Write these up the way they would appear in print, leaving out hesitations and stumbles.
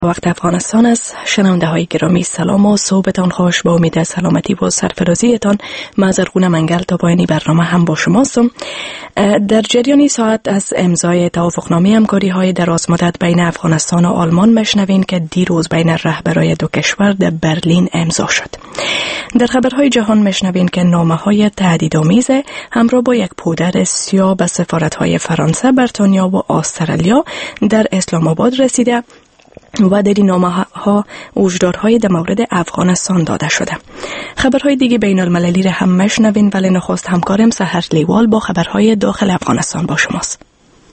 وقت افغانستان است. شنونده های گرامی سلام و صحبتان خوش. با امید سلامتی و سرفرازیتان من زرغونه منگل تا پایان برنامه هم با شماستم. در جریان ساعت از امضای توافقنامه همکاری های دراز مدت بین افغانستان و آلمان میشنوین که دیروز بین رهبرای دو کشور در برلین امضا شد. در خبرهای جهان میشنوین که نامه های تهدیدآمیز همراه با یک پودر سیاه به سفارت های فرانسه، بریتانیا و استرالیا در اسلام آباد رسیده و در این نامه ها هشدارهای در مورد افغانستان داده شده. خبرهای دیگه بین المللی را هم میشنوین، ولی نخست همکارم سحر لیوال با خبرهای داخل افغانستان با شماست.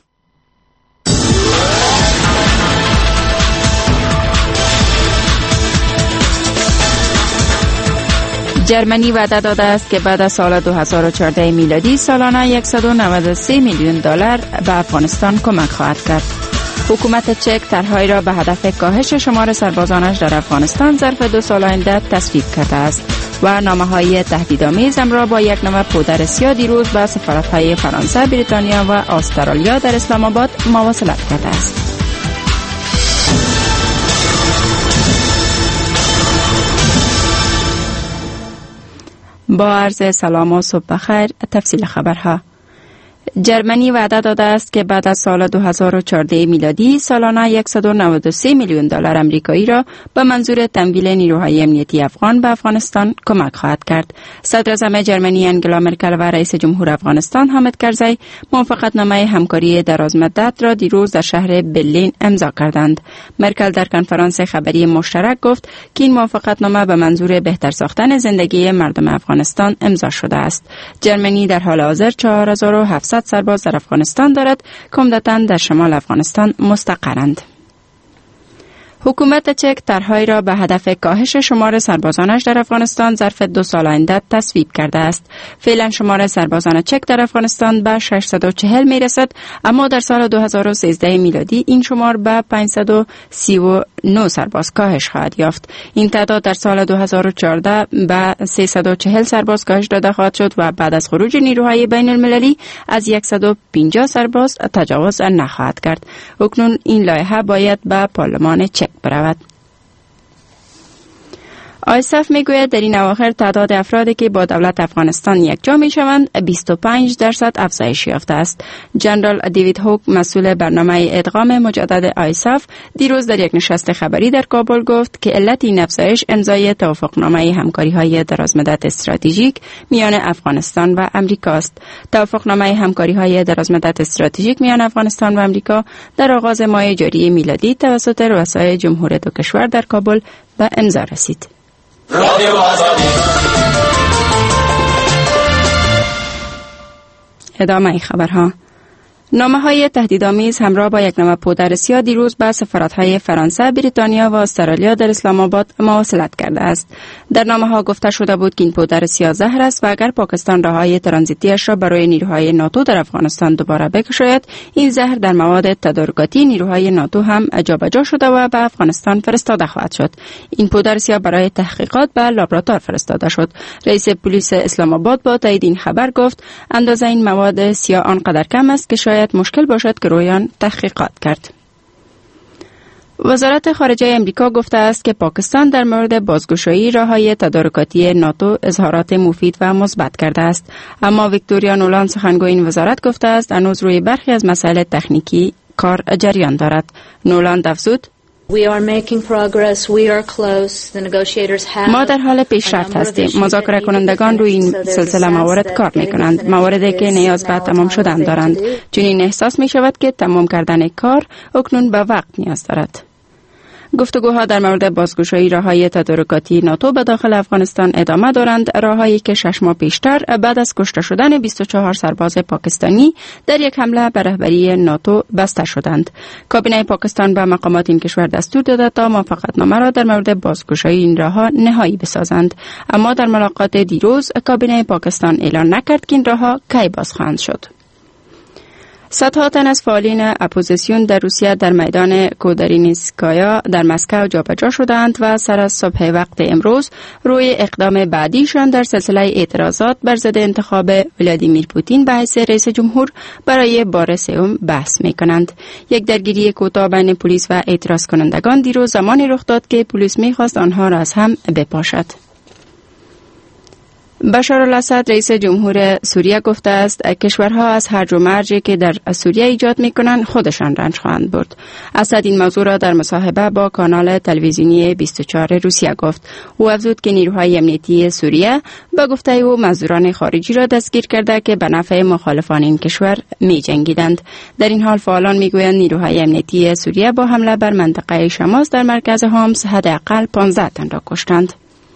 جرمنی وعده داده است که بعد از سال 2014 میلادی سالانه $193 میلیون به افغانستان کمک خواهد کرد. حکومت چک طرحهایی را به هدف کاهش شمار سربازانش در افغانستان ظرف 2 سال آینده تصویب کرده است و نامه‌های تهدیدآمیز را با یک نوع پودر سیاه دیروز به سفارت‌های فرانسه، بریتانیا و استرالیا در اسلام آباد مواصلت کرده است. با عرض سلام و صبح بخیر. تفصیل خبرها. جرمنی وعده داده است که بعد از سال 2014 میلادی سالانه $193 میلیون آمریکایی را به منظور تمویل نیروهای امنیتی افغان به افغانستان کمک خواهد کرد. صدر اعظم جرمنی انگلا مرکل و رئیس جمهور افغانستان حامد کرزی موافقتنامه همکاری درازمدت را دیروز در شهر برلین امضا کردند. مرکل در کنفرانس خبری مشترک گفت که این موافقتنامه به منظور بهتر ساختن زندگی مردم افغانستان امضا شده است. جرمنی در حال حاضر 4700 سرباز در افغانستان دارد که عمدتاً در شمال افغانستان مستقرند. حکومت چک طرحهایی را به هدف کاهش شمار سربازانش در افغانستان ظرف 2 سال آینده تصویب کرده است. فعلا شمار سربازان چک در افغانستان به 640 میرسد، اما در سال 2013 میلادی این شمار به 539 سرباز کاهش خواهد یافت. این تعداد در سال 2014 به 340 سرباز کاهش داده خواهد شد و بعد از خروج نیروهای بین المللی از 150 سرباز تجاوز نخواهد کرد. اکنون این لایحه باید به پارلمان چک برود. آیسف میگوید در این اواخر تعداد افرادی که با دولت افغانستان یک جا می شوند 25% افزایش یافته است. جنرال دیوید هوک مسئول برنامه ادغام مجدد آیسف دیروز در یک نشست خبری در کابل گفت که علت این افزایش امضای توافقنامه همکاری‌های درازمدت استراتژیک میان افغانستان و امریکا است. توافقنامه همکاری‌های درازمدت استراتژیک میان افغانستان و امریکا در آغاز ماه جاری میلادی توسط رؤسای جمهور دو کشور در کابل به امضا رسید. ادامه خبرها. نامه‌های تهدیدآمیز همراه با یک نوع پودر سیاه دیروز به سفارت‌های فرانسه، بریتانیا و استرالیا در اسلام آباد مواصلت کرده است. در نامه‌ها گفته شده بود که این پودر سیاه زهر است و اگر پاکستان راههای ترانزیتیش را برای نیروهای ناتو در افغانستان دوباره بگشاید، این زهر در مواد تدارکاتی نیروهای ناتو هم جابجا شده و به افغانستان فرستاده خواهد شد. این پودر سیاه برای تحقیقات به لابراتوار فرستاده شد. رئیس پلیس اسلام آباد با تایید این خبر گفت اندازه این مواد سیاه آنقدر کم است که شاید مشکل باشد که روی آن تحقیقات کرد. وزارت خارجه امریکا گفته است که پاکستان در مورد بازگشایی راههای تدارکاتی ناتو اظهارات مفید و مثبت کرده است، اما ویکتوریا نولان سخنگوی این وزارت گفته است هنوز روی برخی از مسائل تکنیکی کار جریان دارد. نولان افزود ما در حال پیشرفت هستیم. مذاکره کنندگان روی این سلسله موارد کار می کنند. مواردی که نیاز به تمام شدن دارند. چنین احساس می شود که تمام کردن کار اکنون به وقت نیاز دارد. گفتگوها در مورد بازگشایی راههای تدارکاتی ناتو به داخل افغانستان ادامه دارند، راههایی که 6 ماه پیشتر بعد از کشته شدن 24 سرباز پاکستانی در یک حمله به رهبری ناتو بسته شدند. کابینه پاکستان به مقامات این کشور دستور داده تا موافقتنامه را در مورد بازگشایی این راهها نهایی بسازند، اما در ملاقات دیروز کابینه پاکستان اعلان نکرد که این راهها کی باز خواهند شد. صدها تن از فعالین اپوزیسیون در روسیه در میدان کودرینیسکایا در مسکو جابجا شدند و سر از صبح وقت امروز روی اقدام بعدیشان در سلسله اعتراضات بر ضد انتخاب ولادیمیر پوتین به حیث رئیس جمهور برای بار سوم بحث می‌کنند. یک درگیری کوتاه بین پلیس و اعتراض کنندگان دیروز زمانی رخ داد که پلیس می‌خواست آنها را از هم بپاشد. بشار الاسد رئیس جمهور سوریه گفته است کشورها از هرج و مرجی که در سوریه ایجاد میکنند خودشان رنج خواهند برد. اسد این موضوع را در مصاحبه با کانال تلویزیونی 24 روسیه گفت. او افزود که نیروهای امنیتی سوریه با گفته او مزدوران خارجی را دستگیر کرده که به نفع مخالفان این کشور می جنگیدند. در این حال فعالان میگویند نیروهای امنیتی سوریه با حمله بر منطقه شماس در مرکز هومس حداقل 15 تن را کشتند.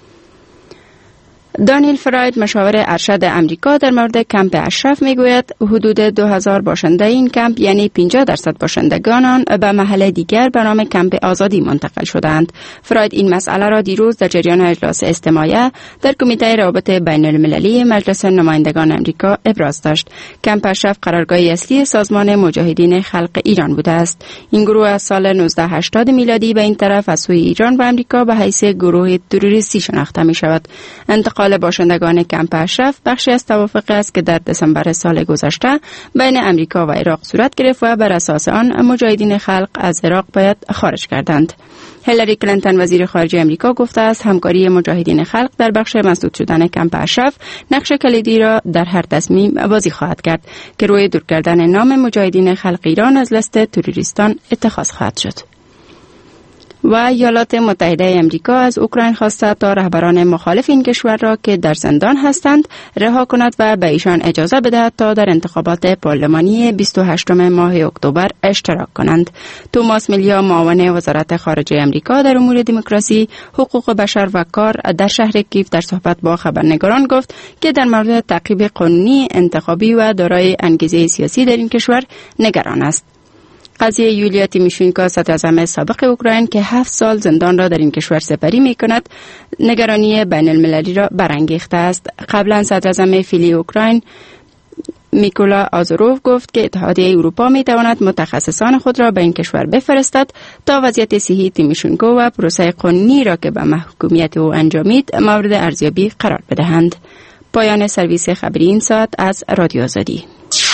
دانیل فراید مشاور ارشد امریکا در مورد کمپ اشرف میگوید حدود 2000 باشنده این کمپ یعنی 50% باشندگان آن به محل دیگر به نام کمپ آزادی منتقل شدند. فراید این مسئله را دیروز در جریان اجلاس استماعیه در کمیته روابط بین المللی مجلس نمایندگان امریکا ابراز داشت. کمپ اشرف قرارگاه اصلی سازمان مجاهدین خلق ایران بوده است. این گروه از سال 1980 میلادی به این طرف از سوی ایران و امریکا به حیث گروه تروریستی شناخته می شود. انتقال باشندگان کمپ اشرف بخشی از توافق است که در دسامبر سال گذشته بین امریکا و عراق صورت گرفت و بر اساس آن مجاهدین خلق از عراق باید خارج کردند. هیلاری کلینتون وزیر خارجه امریکا گفته است همکاری مجاهدین خلق در بخش مسدود شدن کمپ اشرف نقش کلیدی را در هر تصمیم بازی خواهد کرد که روی دور کردن نام مجاهدین خلق ایران از لیست تروریستان اتخاذ خواهد شد. و ایالات متحده امریکا از اوکراین خواسته تا رهبران مخالف این کشور را که در زندان هستند رها کند و به ایشان اجازه بدهد تا در انتخابات پارلمانی 28 ماه اکتبر اشتراک کنند. توماس میلیا معاون وزارت خارجه امریکا در امور دموکراسی، حقوق بشر و کار در شهر کیف در صحبت با خبرنگاران گفت که در مورد تعقیب قانونی انتخابی و دارای انگیزه سیاسی در این کشور نگران است. قضیه یولیا تیموشینکو صدراعظم سابق اوکراین که 7 سال زندان را در این کشور سپری می کند نگرانی بین المللی را برانگیخته است. قبلا صدراعظم فیلی اوکراین میکولا آزاروف گفت که اتحادیه اروپا می تواند متخصصان خود را به این کشور بفرستد تا وضعیت صحی تیموشینکو و پروسه قانونی را که به محکومیت او انجامید مورد ارزیابی قرار بدهند. پایان سرویس خبری این ساعت از رادیو آزادی.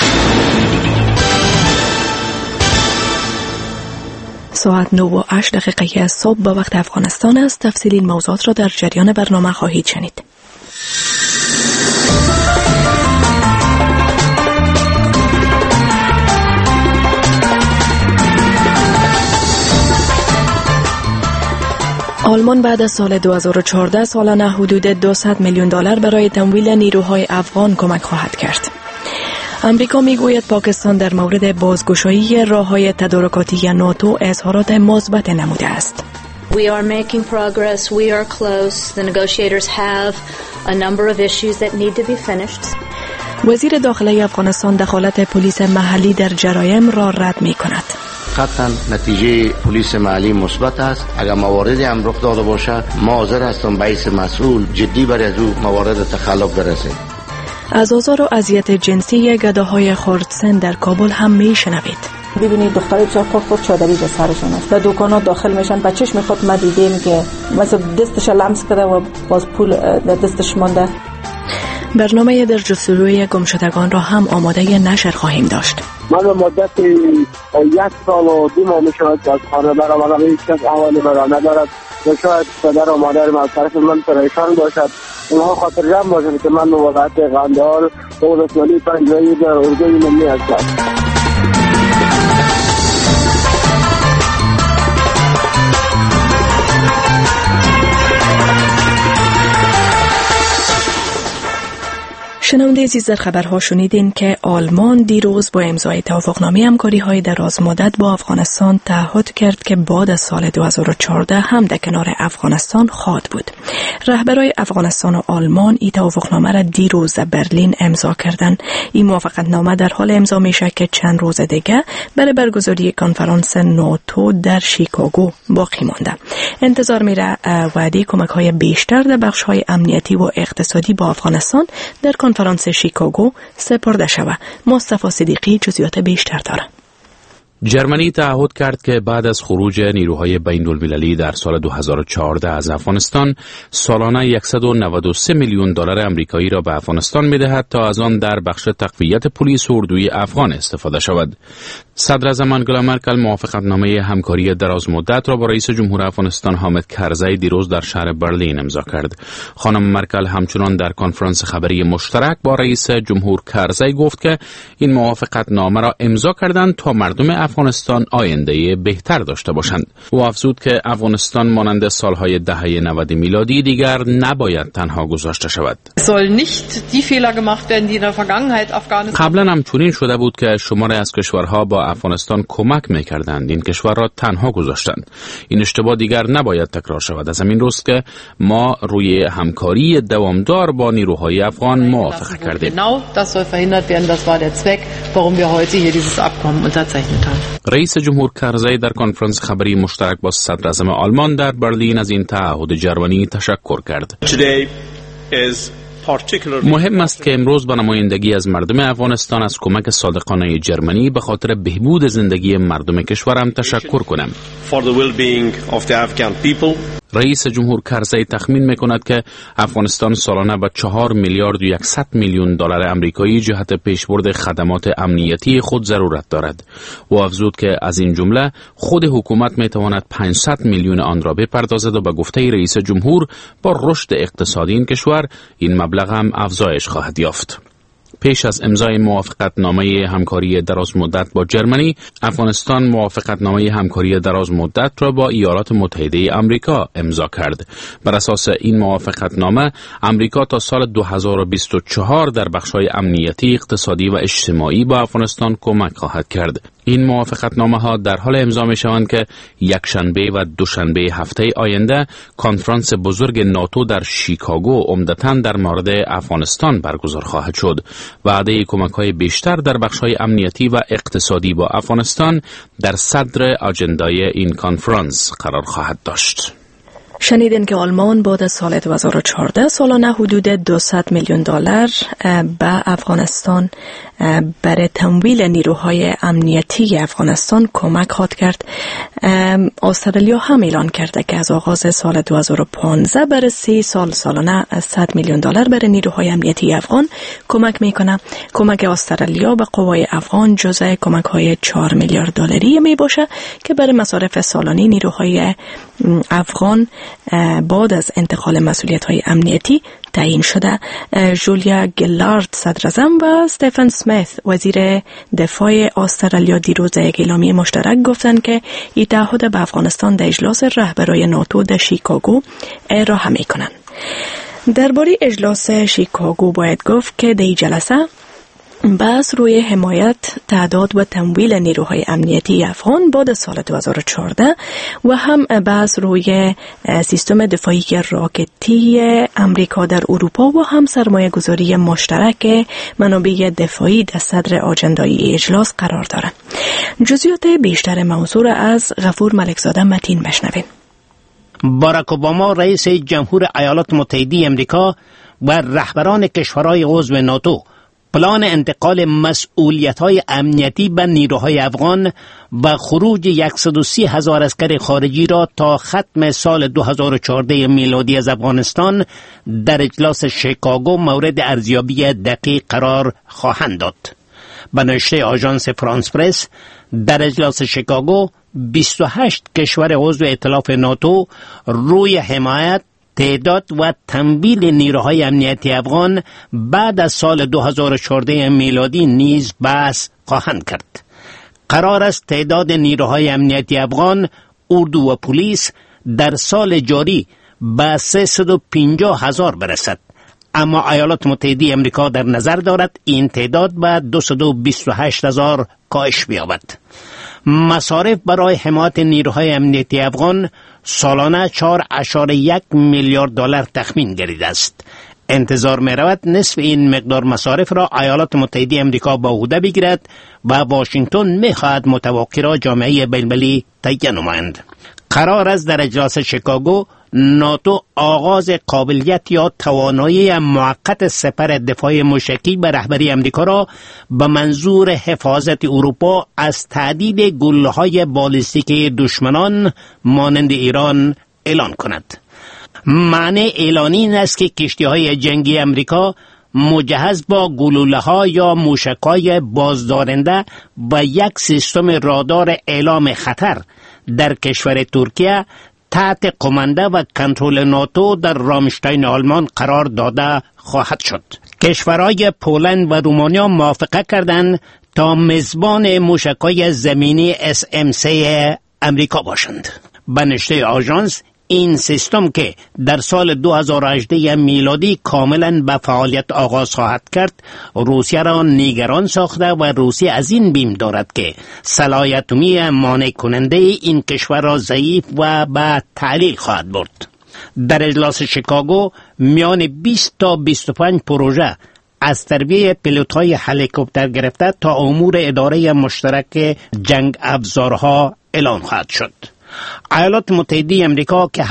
ساعت 9:08 از صبح با وقت افغانستان است. تفصیل این موضوعات را در جریان برنامه خواهید شنید. آلمان بعد از سال 2014 سالانه حدود 200 میلیون دلار برای تمویل نیروهای افغان کمک خواهد کرد. امریکا میگوید پاکستان در مورد بازگشایی راه‌های تدارکاتی ناتو اظهارات مثبت نموده است. We are making progress. We are close. The negotiators have a number of issues that need to be finished. وزیر داخلی افغانستان دخالت پلیس محلی در جرایم را رد می‌کند. قطعاً نتیجه پلیس محلی مثبت است. اگر مواردی هم رخ داده باشد ما حاضر هستیم به حیث مسئول جدی برای از او موارد تخلف برسیم. از آزار و اذیت جنسی گداهای خردسن در کابل هم میشنوید. ببینید دخترای بسیار خود چادری به سرشون است. در دکانا داخل میشن بچهش میخواد ما دیدیم که مثلا دستش لمس کرده و باز پول در دستش مونده. برنامه در جستجوی گمشدگان را هم آماده نشر خواهیم داشت. من به مدت 1 سال و 2 ماه میشود که از خانه برآمدم. هیچ کس احوالی مرا ندارد و شاید پدر و مادر من از طرف من پریشان باشد. اونها خاطر جمع باشد که من موقعیت قندهار و ولسوالی پنجایی در اردوی ملی هستم. شنونده عزیز در خبرها شنیدین که آلمان دیروز با امضای توافقنامه همکاری‌های دراز مدت با افغانستان تعهد کرد که بعد از سال 2014 هم در کنار افغانستان خواهد بود. رهبرای افغانستان و آلمان این توافقنامه را دیروز در برلین امضا کردند. این موافقتنامه در حال امضا میشه که چند روز دیگه برای برگزاری کنفرانس ناتو در شیکاگو باقی مانده. انتظار میره وعده کمک‌های بیشتر در بخش‌های امنیتی و اقتصادی با افغانستان در کنفرانس کنفرانس شیکاگو سپرده شود. مصطفی صدیقی جزئیات بیشتر دارد. جرمنی تعهد کرد که بعد از خروج نیروهای بین‌المللی در سال 2014 از افغانستان سالانه $193 میلیون آمریکایی را به افغانستان می‌دهد تا از آن در بخش تقویت پلیس و اردوی افغان استفاده شود. صدر اعظم آنگلا مرکل موافقتنامه همکاری دراز مدت را با رئیس جمهور افغانستان حامد کرزی دیروز در شهر برلین امضا کرد. خانم مرکل همچنان در کنفرانس خبری مشترک با رئیس جمهور کرزی گفت که این موافقتنامه را امضا کردند تا مردم افغانستان آینده بهتر داشته باشند. او افزود که افغانستان مانند سالهای دهه 90 میلادی دیگر نباید تنها گذاشته شود. قبلا هم چنین شده بود که شماری از کشورها با افغانستان کمک می‌کردند، این کشور را تنها گذاشتند. این اشتباه دیگر نباید تکرار شود. از همین روست که ما روی همکاری دوامدار با نیروهای افغان موافقه کردیم. رئیس جمهور کرزی در کنفرانس خبری مشترک با صدر اعظم آلمان در برلین از این تعهد جرمنی تشکر کرد. مهم است که امروز با نمایندگی از مردم افغانستان از کمک صادقانه جرمنی به خاطر بهبود زندگی مردم کشورم تشکر کنم. رئیس جمهور کرزی تخمین می‌کند که افغانستان سالانه به 4 میلیارد و 100 میلیون دلار آمریکایی جهت پیشبرد خدمات امنیتی خود ضرورت دارد. او افزود که از این جمله خود حکومت می‌تواند 500 میلیون آن را بپردازد و به گفته رئیس جمهور با رشد اقتصادی این کشور این مبلغ هم افزایش خواهد یافت. پیش از امضای موافقتنامه همکاری دراز مدت با جرمنی، افغانستان موافقتنامه همکاری دراز مدت را با ایالات متحده آمریکا امضا کرد. بر اساس این موافقتنامه، آمریکا تا سال 2024 در بخش‌های امنیتی، اقتصادی و اجتماعی با افغانستان کمک خواهد کرد. این موافقتنامه ها در حال امضا می شوند که یکشنبه و دوشنبه هفته آینده کنفرانس بزرگ ناتو در شیکاگو عمدتاً در مورد افغانستان برگزار خواهد شد. وعده کمک‌های بیشتر در بخش‌های امنیتی و اقتصادی با افغانستان در صدر اجندای این کنفرانس قرار خواهد داشت. شنیدین که آلمان بعد از سال 2014 سالانه حدود $200 میلیون به افغانستان برای تمویل نیروهای امنیتی افغانستان کمک خواهد کرد. استرالیا هم اعلان کرده که از آغاز سال 2015 برای 3 سال سالانه $100 میلیون برای نیروهای امنیتی افغان کمک میکنه. کمک استرالیا به قوای افغان جزء کمک‌های $4 میلیارد می باشه که برای مصارف سالانه نیروهای افغان بعد از انتقال مسئولیت‌های امنیتی تعیین شده. جولیا گیلارد صدر اعظم و استفن اسمیت وزیر دفاع استرالیا دیروز یک اعلامیه مشترک گفتند که این تعهد به افغانستان در اجلاس رهبرای ناتو در شیکاگو ارائه می‌کنند. درباره اجلاس شیکاگو باید گفت که در این جلسه بحث روی حمایت، تعداد و تمویل نیروهای امنیتی افغان بعد از سال 2014 و هم بحث روی سیستم دفاعی راکتی امریکا در اروپا و هم سرمایه گذاری مشترک منابع دفاعی در صدر اجندای اجلاس قرار دارد. جزئیات بیشتر موضوع را از غفور ملکزاده متین بشنویم. باراک اوباما رئیس جمهور ایالات متحده آمریکا و رهبران کشورهای عضو ناتو پلان انتقال مسئولیت‌های امنیتی به نیروهای افغان و خروج 130,000 عسکر خارجی را تا ختم سال 2014 میلادی از افغانستان در اجلاس شیکاگو مورد ارزیابی دقیق قرار خواهند داد. به نشریه آژانس فرانس پرس، در اجلاس شیکاگو 28 کشور عضو ائتلاف ناتو روی حمایت، تعداد و تمویل نیروهای امنیتی افغان بعد از سال 2014 میلادی نیز بحث خواهند کرد. قرار است تعداد نیروهای امنیتی افغان، اردو و پلیس در سال جاری به 350,000 برسد. اما ایالات متحده آمریکا در نظر دارد این تعداد به 228,000 کاهش بیابد. مصارف برای حمایت نیروهای امنیتی افغان سالانه 4.1 میلیارد دلار تخمین گرفته است. انتظار می رود نصف این مقدار مصارف را ایالات متحده آمریکا به عهده بگیرد و واشنگتن می خواهد متوقع را جامعه بین‌المللی تهیه نمایند. قرار است در اجلاس شیکاگو ناتو آغاز قابلیت یا توانایی موقت سپر دفاع موشکی به رهبری امریکا را به منظور حفاظت اروپا از تهدید گله‌های بالستیک دشمنان مانند ایران اعلان کند. معنی اعلان این است که کشتی‌های جنگی امریکا مجهز با گلوله‌ها یا موشک‌های بازدارنده و یک سیستم رادار اعلام خطر در کشور ترکیه تحت قمانده و کنترل ناتو در رامشتاین آلمان قرار داده خواهد شد. کشورهای پولند و رومانیا موافقت کردند تا میزبان موشک‌های زمینی SM-3 امریکا باشند. به نشریه آژانس این سیستم که در سال 2018 میلادی کاملا به فعالیت آغاز خواهد کرد، روسیه را نگران ساخته و روسیه از این بیم دارد که صلاحیت اتمی مانع کننده این کشور را ضعیف و به تعلیل خواهد برد. در اجلاس شیکاگو میان 20 تا 25 پروژه از تربیه پیلوت‌های هلیکوپتر گرفته تا امور اداره مشترک جنگ افزارها اعلان خواهد شد. ایالات متحده امریکا که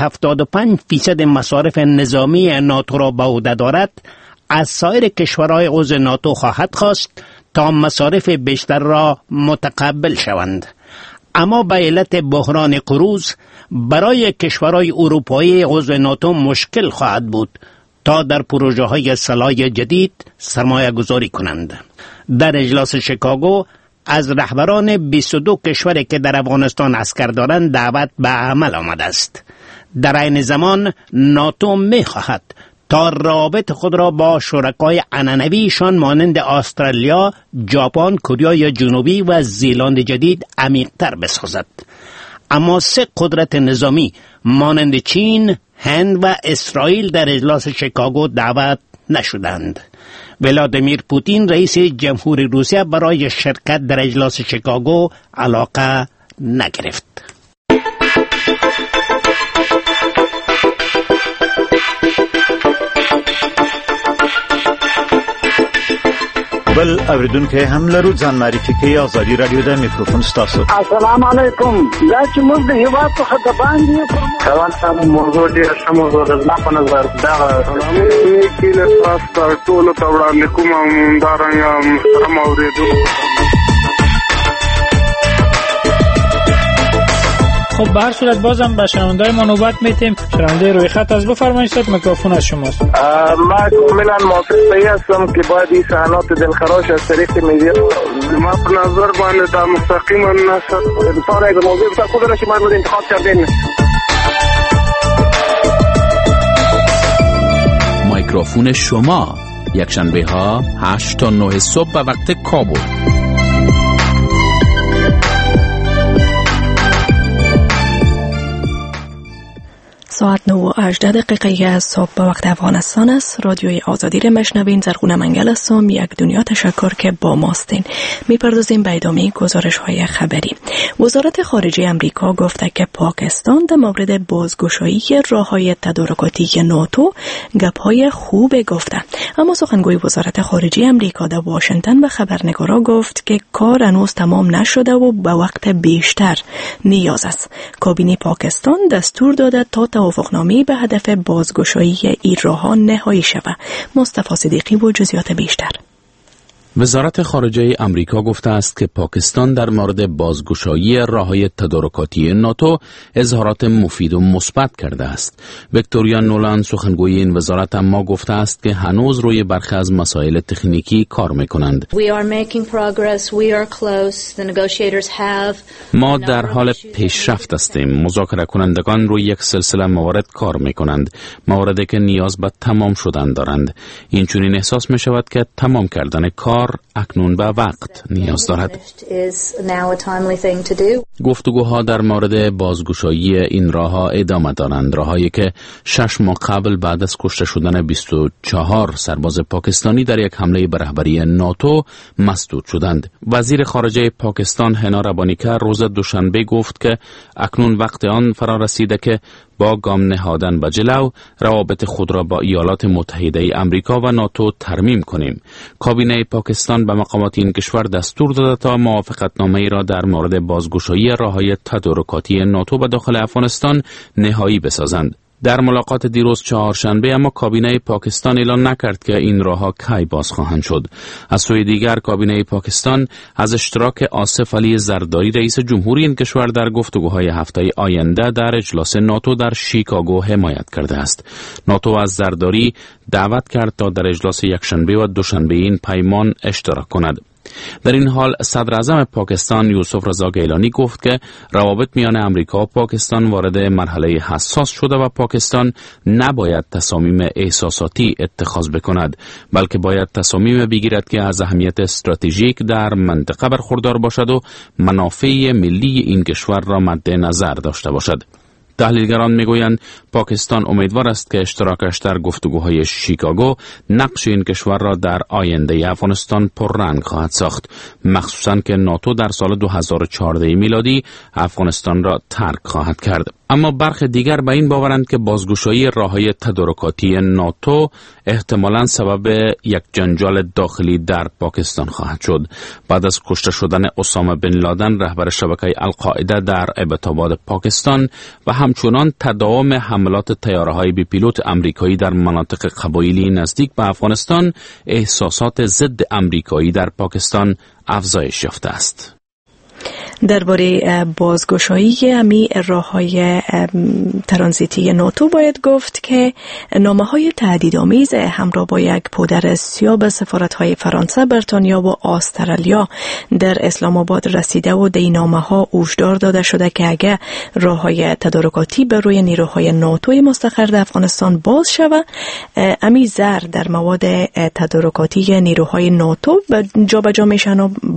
75% مصارف نظامی ناتو را به عهده دارد، از سایر کشورهای عضو ناتو خواهد خواست تا مصارف بیشتر را متقبل شوند. اما به علت بحران قروض برای کشورهای اروپایی عضو ناتو مشکل خواهد بود تا در پروژه های سلاح جدید سرمایه گذاری کنند. در اجلاس شیکاگو از رهبران 22 کشوری که در افغانستان عسکر دارند دعوت به عمل آمده است. در این زمان ناتو می خواهد تا روابط خود را با شرکای عنعنویشان مانند استرالیا، ژاپن، کره جنوبی و زیلند جدید عمیق‌تر بسازد. اما 3 قدرت نظامی مانند چین، هند و اسرائیل در اجلاس شیکاگو دعوت نشدند. ولادیمیر پوتین رئیس جمهوری روسیه برای شرکت در اجلاس شیکاگو علاقه نگرفت. بل اوریدونکو هم لرو ځان معرفي کوي ازادي رادیو د میکروفون ستاسو. السلام علیکم. دا چې موږ د هیواد څخه د باندې روان سم موضوع ډېر ښه موضوع ده. زما په نظر دا کې له تاسو ټولو ته وړاندې کوم همدارنګه هم اورېدو. خب به هر صورت بازم به شنونده‌های ما نوبت میتیم. شنونده روی خط از بفرمایید، صد میکروفون از شماست. ما کاملا موافق هستم که باید این صحنات دلخراش از طریق میدیا ما په نظر باندې دا مستقیما نشد انسان یک موضوع بتا خود را شما رو انتخاب کردین. میکروفون شما یکشنبه ها 8 تا 9 صبح به وقت کابل. ساعت 9:18 از صبح به وقت افغانستان است. رادیوی آزادی را مشنوین. زرغونه منگل هستم. یک دنیا تشکر که با ماستین. میپردازیم به ادامه گزارش‌های خبری. وزارت خارجه امریکا گفته که پاکستان در مورد بازگشایی راه‌های تدارکاتی ناتو گپ‌های خوب گفته. اما سخنگوی وزارت خارجه امریکا در واشنگتن به خبرنگارا گفت که کار هنوز تمام نشده و به وقت بیشتر نیاز است. کابینه پاکستان دستور داده تا توافقنامه به هدف بازگشایی این راه‌ها نهایی شود. مصطفی صدیقی و جزئیات بیشتر. وزارت خارجه امریکا گفته است که پاکستان در مورد بازگشایی راه‌های تدارکاتی ناتو اظهارات مفید و مثبت کرده است. ویکتوریا نولان سخنگوی این وزارت اما گفته است که هنوز روی برخی از مسائل تکنیکی کار می‌کنند. ما در حال پیشرفت هستیم. مذاکره کنندگان روی یک سلسله موارد کار می‌کنند. مواردی که نیاز به تمام شدن دارند. اینچنین احساس می‌شود که تمام کردن کار اکنون به وقت نیاز دارد. گفتگوها در مورد بازگشایی این راه‌ها ادامه دارند. راه‌هایی که 6 ماه قبل بعد از کشته شدن 24 سرباز پاکستانی در یک حمله به رهبری ناتو مسدود شدند. وزیر خارجه پاکستان هنا ربانیکر روز دوشنبه گفت که اکنون وقت آن فرا رسیده که با گام نهادن به جلو روابط خود را با ایالات متحده امریکا و ناتو ترمیم کنیم. کابینه پاکستان به مقامات این کشور دستور داده تا موافقتنامه‌ای را در مورد بازگشایی راه‌های تدارکاتی ناتو به داخل افغانستان نهایی بسازند. در ملاقات دیروز چهارشنبه اما کابینه پاکستان اعلان نکرد که این راهها کی باز خواهند شد. از سوی دیگر کابینه پاکستان از اشتراک آصف علی زرداری رئیس جمهوری این کشور در گفتگوهای هفته آینده در اجلاس ناتو در شیکاگو حمایت کرده است. ناتو از زرداری دعوت کرد تا در اجلاس یکشنبه و دوشنبه این پیمان اشتراک کند. در این حال صدر اعظم پاکستان یوسف رضا گیلانی گفت که روابط میان امریکا و پاکستان وارد مرحله حساس شده و پاکستان نباید تصامیم احساساتی اتخاذ بکند، بلکه باید تصامیم بگیرد که از اهمیت استراتژیک در منطقه برخوردار باشد و منافع ملی این کشور را مد نظر داشته باشد. تحلیلگران میگویند پاکستان امیدوار است که اشتراکش در گفتگوهای شیکاگو نقش این کشور را در آینده افغانستان پررنگ خواهد ساخت، مخصوصاً که ناتو در سال 2014 میلادی افغانستان را ترک خواهد کرد. اما برخی دیگر به این باورند که بازگشایی راههای تدارکاتی ناتو احتمالاً سبب یک جنجال داخلی در پاکستان خواهد شد. بعد از کشته شدن اسامه بن لادن رهبر شبکه القاعده در ابتاباد پاکستان و همچنان تداوم حملات طیاره‌های بی پیلوت آمریکایی در مناطق قبایلی نزدیک به افغانستان، احساسات ضد آمریکایی در پاکستان افزایش یافته است. درباره بازگشایی امی راه‌های ترانزیتی ناتو باید گفت که نامه‌های تهدیدآمیز همراه با یک پودر سیاه به سفارت‌های فرانسه، بریتانیا و استرالیا در اسلام آباد رسیده و در این نامه‌ها هشدار داده شده که اگر راه‌های تدارکاتی بر روی نیروهای ناتو مستقر در افغانستان باز شود، امی زر در مواد تدارکاتی نیروهای ناتو جابجا میشه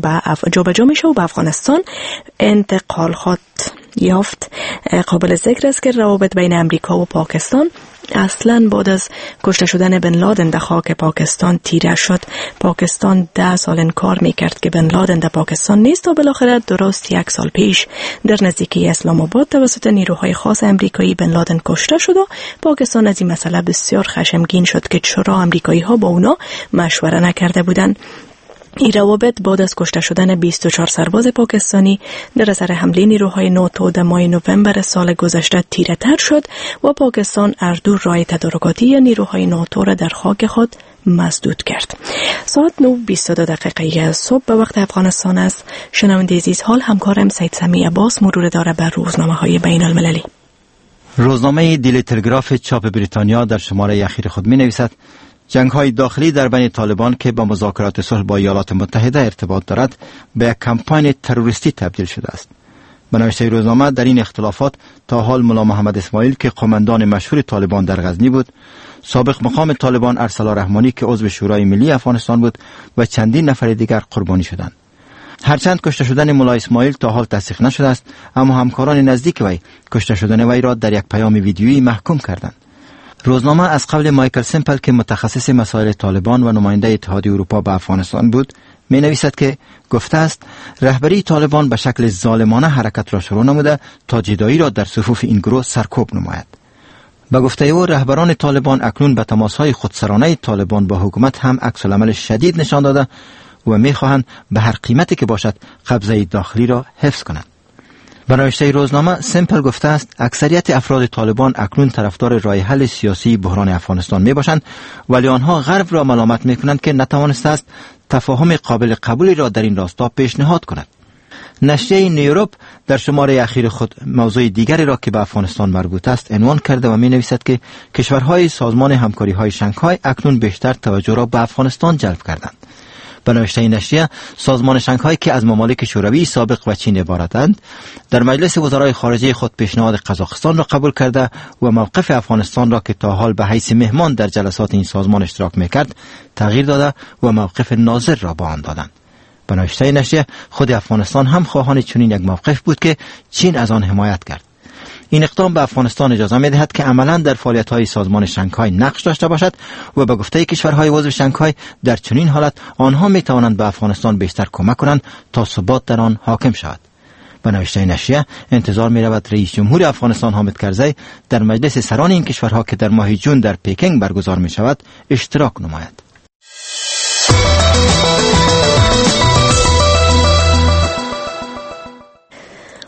و به افغانستان انتقال خواهد یافت. قابل ذکر است که روابط بین امریکا و پاکستان اصلا بعد از کشته شدن بن لادن در خاک پاکستان تیره شد. پاکستان 10 سال انکار میکرد که بن لادن در پاکستان نیست و بالاخره درست 1 سال پیش در نزدیکی اسلام آباد توسط نیروهای خاص امریکایی بن لادن کشته شد و پاکستان از این مسئله بسیار خشمگین شد که چرا امریکایی ها با اونا مشوره نکرده بودند. این روابط بعد از کشته شدن 24 سرباز پاکستانی در اثر حمله نیروهای ناتو در ماه نوامبر سال گذشته تیره تر شد و پاکستان اردو راه تدارکاتی نیروهای ناتو را در خاک خود مسدود کرد. ساعت 9:22 صبح به وقت افغانستان است. شنونده عزیز، حال همکارم سید سمی عباس مرور داره بر روزنامه‌های بین المللی. روزنامه دیلی تلگراف چاپ بریتانیا در شماره اخیر خود می‌نویسد جنگ‌های داخلی در بین طالبان که با مذاکرات صلح با ایالات متحده ارتباط دارد به یک کمپاین تروریستی تبدیل شده است. به نوشته روزنامه در این اختلافات تا حال ملا محمد اسماعیل که قماندان مشهور طالبان در غزنی بود، سابق مقام طالبان ارسلا رحمانی که عضو شورای ملی افغانستان بود و چندین نفر دیگر قربانی شدند. هرچند کشته شدن ملا اسماعیل تا حال تصدیق نشده است، اما همکاران نزدیک وی کشته شدن وی را در یک پیام ویدیویی محکوم کردند. روزنامه از قول مایکل سیمپل که متخصص مسائل طالبان و نماینده اتحادیه اروپا به افغانستان بود می نویسد که گفته است رهبری طالبان به شکل ظالمانه حرکت را شروع نموده تا جدایی را در صفوف این گروه سرکوب نماید. به گفته او رهبران طالبان اکنون به تماسهای خودسرانه طالبان با حکومت هم عکس العمل شدید نشان داده و می خواهند به هر قیمتی که باشد قبضه داخلی را حفظ کنند. به نوشته روزنامه سیمپل گفته است اکثریت افراد طالبان اکنون طرفدار راه حل سیاسی بحران افغانستان می باشند، ولی آنها غرب را ملامت می کنند که نتوانسته است تفاهم قابل قبولی را در این راستا پیشنهاد کند. نشریه نیوروپ در شماره اخیر خود موضوع دیگری را که به افغانستان مربوط است عنوان کرده و می نویسد که کشورهای سازمان همکاری های شانگهای اکنون بیشتر توجه را به افغانستان جلب کردند. به نوشته نشریه سازمان شانگهای که از ممالک شوروی سابق و چین عبارتند در مجلس وزرای خارجه خود پیشنهاد قزاقستان را قبول کرده و موقف افغانستان را که تا حال به حیث مهمان در جلسات این سازمان اشتراک میکرد تغییر داده و موقف ناظر را به آن دادند. به نوشته نشریه خود افغانستان هم خواهان چنین یک موقف بود که چین از آن حمایت کرد. این اقدام به افغانستان اجازه می‌دهد که عملاً در فعالیت‌های سازمان شانگهای نقش داشته باشد و به گفته کشورهای عضو شانگهای در چنین حالت آنها می‌توانند به افغانستان بیشتر کمک کنند تا ثبات در آن حاکم شود. به نوشته نشریه انتظار می‌رود رئیس جمهور افغانستان حامد کرزی در مجلس سران این کشورها که در ماه جون در پکینگ برگزار می‌شود اشتراک نماید.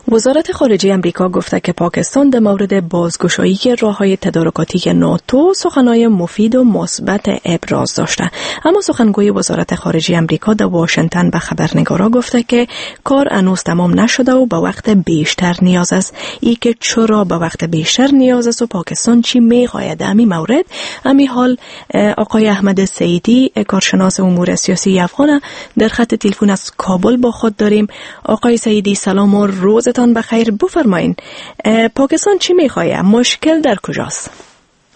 وزارت خارجه امریکا گفته که پاکستان در مورد بازگشایی راه‌های تدارکاتی ناتو سخنان مفید و مثبت ابراز داشته. اما سخنگوی وزارت خارجه امریکا در واشنگتن به خبرنگارا گفته که کار هنوز تمام نشده و به وقت بیشتر نیاز است. ای که چرا به وقت بیشتر نیاز است و پاکستان چی می‌خواهد در این مورد، همین حال آقای احمد سعیدی، کارشناس امور سیاسی افغان، در خط تلفن از کابل با خود داریم. آقای سعیدی سلام و روزتان بخیر. بفرمایین پاکستان چی میخواه؟ مشکل در کجاست؟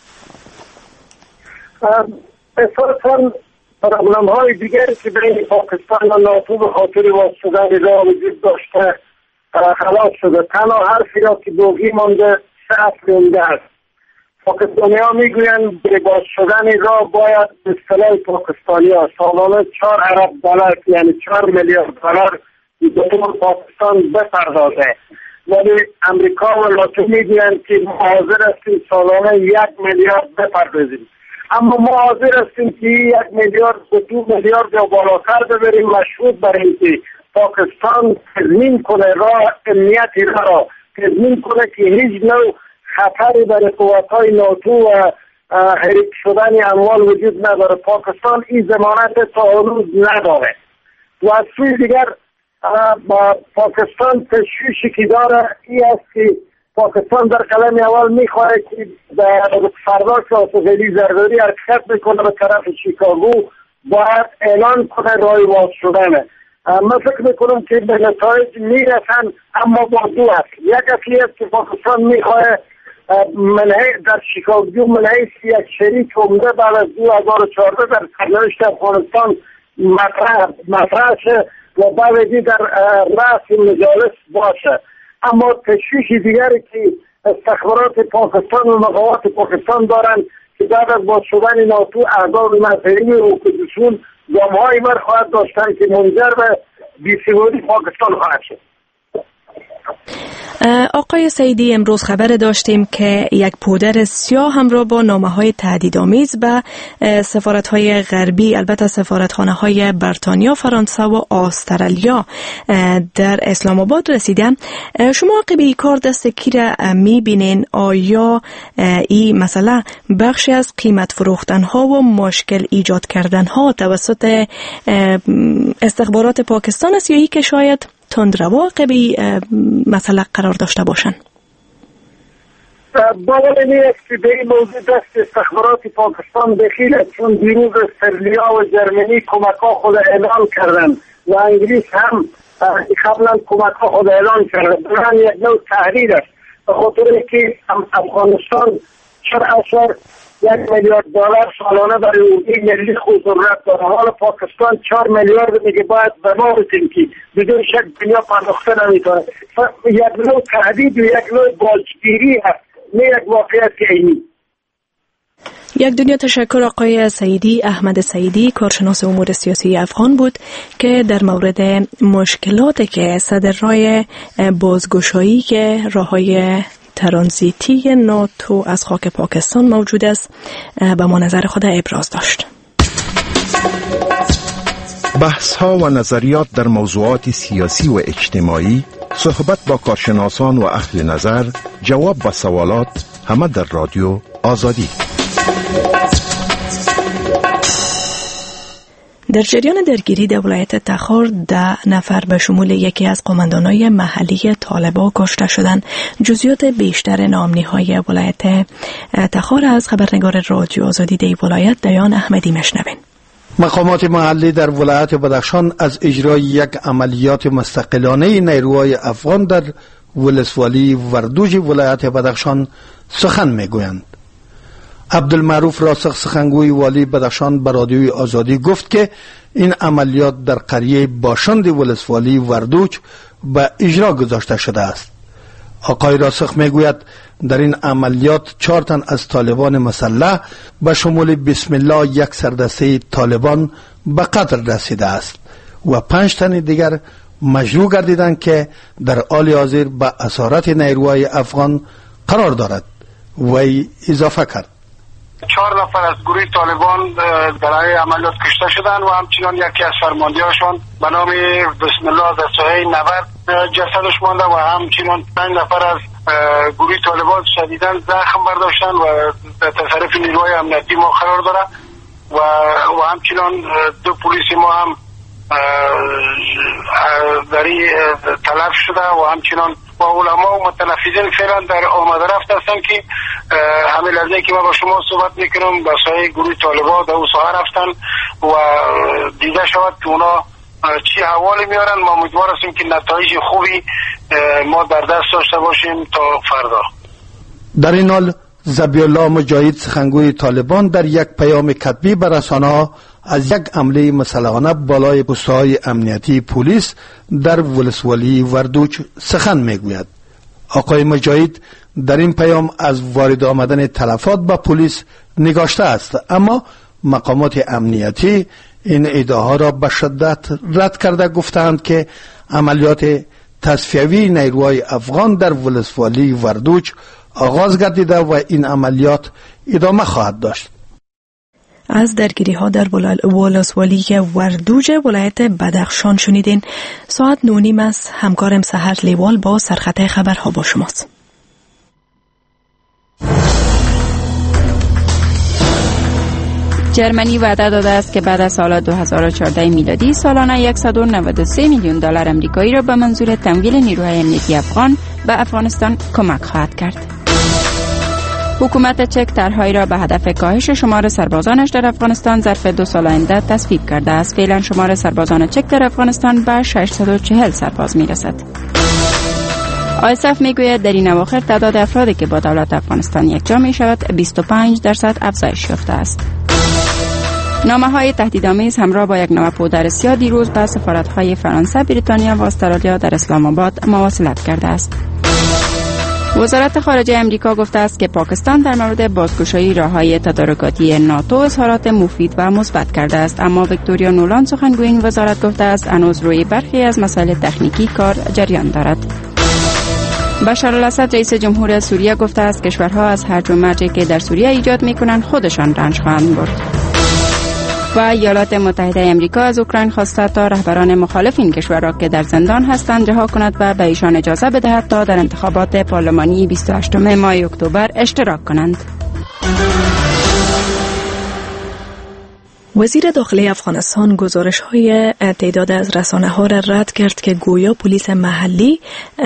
اساساً پرابلم های دیگری که بین پاکستان و ناتو به خاطر واسطه راه وجود داشته خلاص شده. تنها حرفی را که باقی مانده صرف مونده است. پاکستانی ها میگویند به باز شدن راه باید به اصطلاح پاکستانی ها سالانه 4 ارب دلار یعنی 4 میلیارد دلار به پاکستان بپردازه، ولی امریکا و ناتو میگویند که ما حاضر هستیم سالانه 1 میلیارد بپردازیم. اما ما حاضر هستیم که 1 میلیارد به 2 میلیارد یا بالاتر ببریم، مشروط بر اینکه پاکستان تضمین کنه راه امنیتی را تضمین کنه که هیچ نوع خطری برای قوت‌های ناتو و حریق شدن اموال وجود نداره. پاکستان این ضمانت تا هنوز نداره. و از سوی دیگر پاکستان تشویشی که داره این است که پاکستان در قلم اول میخواه که در فردا که آسوغیلی زرداری حرکت میکنه به طرف شیکاگو باید اعلان کنه راه باز شدنه. من فکر میکنم که به نتایج میرسن، اما با دو است. یک است که پاکستان میخواه در شیکاگو منحیث یک شریک عمده بعد از 2014 در سرنوشت افغانستان مطرح شه و بعدی در رأس مجالس باشه. اما تشویش دیگری که استخبارات پاکستان و مقامات پاکستان دارند که بعد از باز شدن ناتو اعضای منطقه‌ای و اپوزیسیون گام‌های بر خواهد داشتن که منجر به بی‌ثباتی پاکستان خواهد شد. آقای سعیدی، امروز خبر داشتیم که یک پودر سیاه همراه با نامه‌های تهدیدآمیز به سفارت‌های غربی، البته سفارتخانه‌های بریتانیا، فرانسه و استرالیا در اسلام آباد رسیده. شما عقب این کار دست کی را می‌بینین؟ آیا این مسئله بخشی از قیمت فروختن‌ها و مشکل ایجاد کردن‌ها توسط استخبارات پاکستان است یا ای که شاید تندرو عقبی مسئله قرار داشته باشن؟ باور نیست که به این موضوع دست استخبارات پاکستان بخیره، چون دیروز استرالیا و جرمنی کمک ها خود اعلان کردن و انگلیس هم قبلا کمک ها خود اعلان کردن. برای یک نوع تحریر است به خاطر که افغانستان 1 میلیارد دلار سالانه برای اردوی ملی خود ضرورت داره. حالا پاکستان 4 میلیارد میگه باید به ما بتیم که بدون شک دنیا پرداخته نمیتونه. یک نوع تهدید و یک نوع باجگیری هست، نه یک واقعیت عینی. یک دنیا. تشکر آقای سعیدی. احمد سعیدی، کارشناس امور سیاسی افغان بود که در مورد مشکلاتی که صدر راه بازگشایی که راههای ترانزیتی ناتو از خاک پاکستان موجود است به ما نظر خود ابراز داشت. بحث ها و نظریات در موضوعات سیاسی و اجتماعی، صحبت با کارشناسان و اهل نظر، جواب به سوالات، همه در رادیو آزادی. در جریان درگیری در ولایت تخار 10 نفر به شمول یکی از قماندانای محلی طالبان کشته شدند. جزئیات بیشتر نامنی‌های ولایت تخار از خبرنگار رادیو آزادی در ولایت دیان احمدی میشنوین. مقامات محلی در ولایت بدخشان از اجرای یک عملیات مستقلانه نیروهای افغان در ولسوالی وردوج ولایت بدخشان سخن میگویند. عبدالمعروف راسخ، سخنگوی والی بدخشان، به رادیوی آزادی گفت که این عملیات در قریه باشند ولسوالی وردوج به اجرا گذاشته شده است. آقای راسخ میگوید در این عملیات 4 تن از طالبان مسلح به شمول بسم الله یک سردسته طالبان به قتل رسیده است و 5 تن دیگر مجروح گردیدند که در حال حاضر به اسارت نیروهای افغان قرار دارد. وی اضافه کرد 4 نفر از گروه طالبان برای عملیات کشته شدند و همچنان یکی از فرماندهاشان به نام بسم الله دسته‌های نبرد جسدش مانده و همچنان 5 نفر از گروه طالبان شدیداً زخم برداشتن و در تصرف نیروهای امنیتی ما قرار داره و همچنان 2 پلیس ما هم داری تلف شده و همچنان با علما و متنفذین فعلا در آمده رفت هستن که همه لحظه که ما با شما صحبت میکنم با سایه گروه طالبان در اون ساحه رفتن و دیده شود که اونا چی حوالی میارن. ما امیدوار هستیم که نتایج خوبی ما در دست داشته باشیم تا فردا. در این حال ذبیح الله مجاهد سخنگوی طالبان در یک پیام کتبی به رسانه‌ها از یک حمله مسلحانه بالای پست‌های امنیتی پلیس در ولسوالی وردوچ سخن میگوید. آقای مجاهد در این پیام از وارد آمدن تلفات به پلیس نگاشته است، اما مقامات امنیتی این ادعاها را به شدت رد کرده گفتند که عملیات تصفیوی نیروهای افغان در ولسوالی وردوچ آغاز گردیده و این عملیات ادامه خواهد داشت. از درگیری ها در ولسوالی وردوچ ولایت بدخشان شنیدین. ساعت 9:30 است. همکارم سحر لیوال با سرخط خبرها با شماست. جرمنی وعده داده است که بعد از سال 2014 میلادی سالانه $193 میلیون آمریکایی را به منظور تمویل نیروهای امنیتی افغان به افغانستان کمک خواهد کرد. حکومت چک طرحهایی را به هدف کاهش شمار سربازانش در افغانستان ظرف 2 سال آینده تصویب کرده است. فعلا شمار سربازان چک در افغانستان به 640 سرباز میرسد. آیسف میگوید در این اواخر تعداد افرادی که با دولت افغانستان یکجا می شود 25% افزایش یافته است. نامه‌های تهدیدآمیز همراه با یک نامه پودر سیاه دیروز به سفارت‌های فرانسه، بریتانیا و استرالیا در اسلام آباد مواصلت کرده است. وزارت خارجه امریکا گفته است که پاکستان در مورد بازگشایی راه‌های تدارکاتی ناتو اظهارات مفید و مثبت کرده است، اما ویکتوریا نولان سخنگوی این وزارت گفته است هنوز روی برخی از مسائل تکنیکی کار جریان دارد. بشار الاسد رئیس جمهور سوریه گفته است کشورها از هرج و مرجی که در سوریه ایجاد می‌کنند خودشان رنج خواهند برد. و ایالات متحده امریکا از اوکراین خواسته تا رهبران مخالف این کشور را که در زندان هستند رها کند و به ایشان اجازه بدهد تا در انتخابات پارلمانی 28 ماه اکتبر اشتراک کنند. وزیر داخلی افغانستان گزارش‌های تعداد از رسانه‌ها را رد کرد که گویا پلیس محلی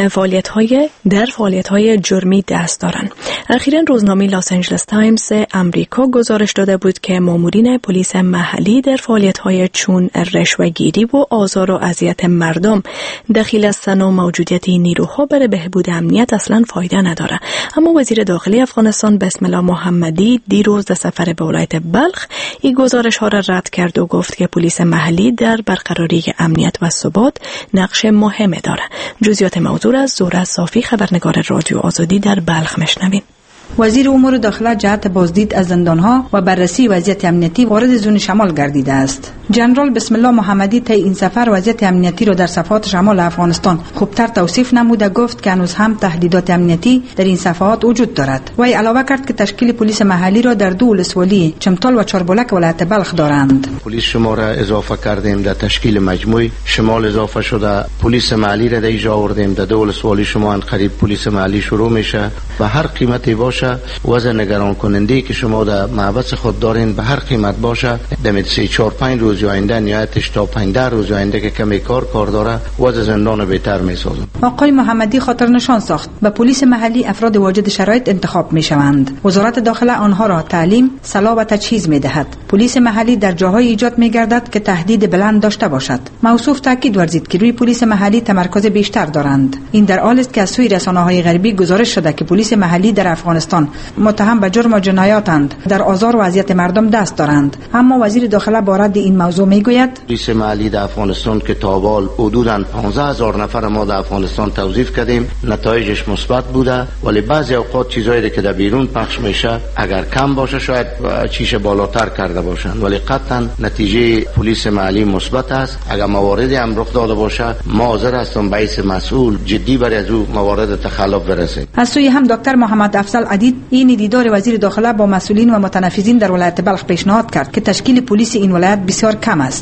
فعالیت‌های جرمی دست دارند. اخیراً روزنامه لاس آنجلس تایمز امریکا گزارش داده بود که مامورین پلیس محلی در فعالیت‌های چون رشوه‌گیری و آزار و اذیت مردم دخیل هستند و موجودیت این نیروها برای بهبود امنیت اصلاً فایده نداره. اما وزیر داخلی افغانستان بسم الله محمدی دیروز در سفر به ولایت بلخ این گزارش‌ها را رد کرد و گفت که پلیس محلی در برقراری امنیت و ثبات نقش مهمی داره. جزئیات موضوع از زهره صافی خبرنگار رادیو آزادی در بلخ میشنویم. وزیر امور داخله جهت بازدید از زندانها و بررسی وضعیت امنیتی وارد زون شمال گردیده است. جنرال بسم الله محمدی طی این سفر وضعیت امنیتی را در صفحات شمال افغانستان خوبتر توصیف نموده گفت که هنوز هم تهدیدات امنیتی در این صفحات وجود دارد. وی علاوه کرد که تشکیل پلیس محلی را در 2 ولسوالی چمتال و چاربلک ولایت بلخ دارند. پلیس شما را اضافه کردیم در تشکیل مجموعه شمال اضافه شده، پلیس محلی را اینجا آوردیم در 2 ولسوالی شما قریب پلیس محلی شروع میشه و هر قیمتی باشه وضع نگران کننده که شما در محبس خود دارین به هر قیمت باشه در 3-4-5 روز آینده نهایتش تا 5-10 روز آینده که کمی کار داره وضع زندان بهتر میسازن. آقای محمدی خاطر نشان ساخت به پلیس محلی افراد واجد شرایط انتخاب میشوند. وزارت داخله آنها را تعلیم، صلاح و تجهیز میدهد. پلیس محلی در جاهای ایجاد میگردد که تهدید بلند داشته باشد. موصوف تاکید ورزید که روی پلیس محلی تمرکز بیشتر دارند. این در حالی است که از سوی رسانه‌های غربی گزارش شده که پلیس محلی در افغانستان متهم به جرم و جنایاتند، در آزار و اذیت مردم دست دارند. اما وزیر داخله با رد این موضوع میگوید پلیس محلی در افغانستان که تا حال حدوداً 15,000 نفر ما در افغانستان توظیف کردیم، نتایجش مثبت بوده، ولی بعضی اوقات چیزایی که در بیرون پخش میشه اگر کم باشه شاید چیش بالاتر کرده باشند، ولی قطعاً نتیجه پلیس محلی مثبت است. اگر مواردی هم رخ داده باشه ما حاضر هستیم به حیث مسئول جدی برای از او موارد تخلف برسیم. از سوی هم دکتر محمد افضل عدید این دیدار وزیر داخله با مسئولین و متنفذین در ولایت بلخ پیشنهاد کرد که تشکیل پلیس این ولایت بسیار کم است.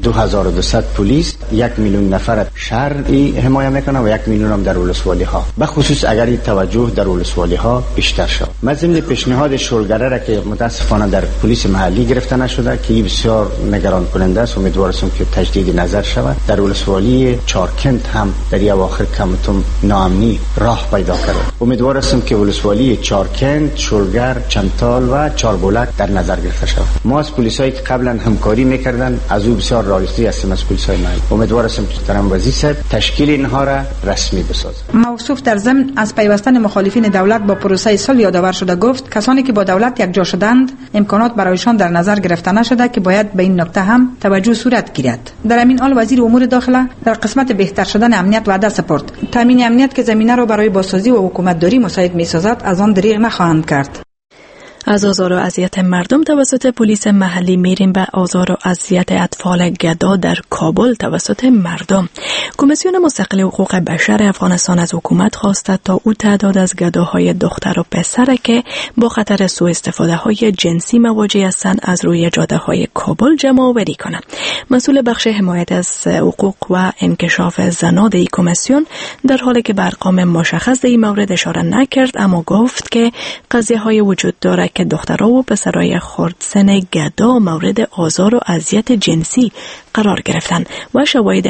2200 پلیس 1 میلیون نفر شهر حمایت میکنه و 1 میلیون هم در ولسوالی ها، به خصوص اگر این توجه در ولسوالی ها بیشتر شد. من ضمن پیشنهاد شغلگره را که متاسفانه در پلیس محلی گرفته نشده که این بسیار نگران کننده است، امیدوارم که تجدید نظر شود. در ولسوالی چارکند هم در این اواخر کمتم ناامنی راه پیدا کرده. امیدوارم که ولسوالی چارکند، شلگر، چنتال و چاربولک در نظر گرفته شود. ما از پلیسایی که قبلا همکاری میکردن از او بسیار راضی هستیم از پلیسای محلی. امیدوارم که محترم وزیر صاحب تشکیل اینها را رسمی بسازد. موصوف در ضمن از پیوستن مخالفین دولت با پروسه صلح یادآور شده گفت کسانی که با دولت یکجا شدند امکانات برایشان در نظر گرفته نشده که باید به این نکته هم توجه صورت گیرد. در همین حال وزیر امور داخله در قسمت بهتر شدن امنیت وعده سپرد. تامین امنیت که زمینه را برای بازسازی و حکومتداری مساعد می‌سازد از آن دریغ نخواهند کرد. از آزار و اذیت مردم توسط پلیس محلی میریم به آزار و اذیت اطفال گدا در کابل توسط مردم. کمیسیون مستقل حقوق بشر افغانستان از حکومت خواسته تا او تعداد از گداهای دختر و پسر که با خطر سوء استفاده های جنسی مواجه هستند از روی جاده های کابل جمع آوری کنند. مسئول بخش حمایت از حقوق و انکشاف زنان این کمیسیون در حالی که به ارقام مشخص در این مورد اشاره نکرد، اما گفت که قضیه های وجود داره که دخترها و پسرای خردسن گدا مورد آزار و اذیت جنسی قرار گرفتن و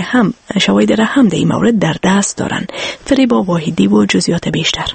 شواهد را هم در این مورد در دست دارن. فریبا واحدی و جزئیات بیشتر.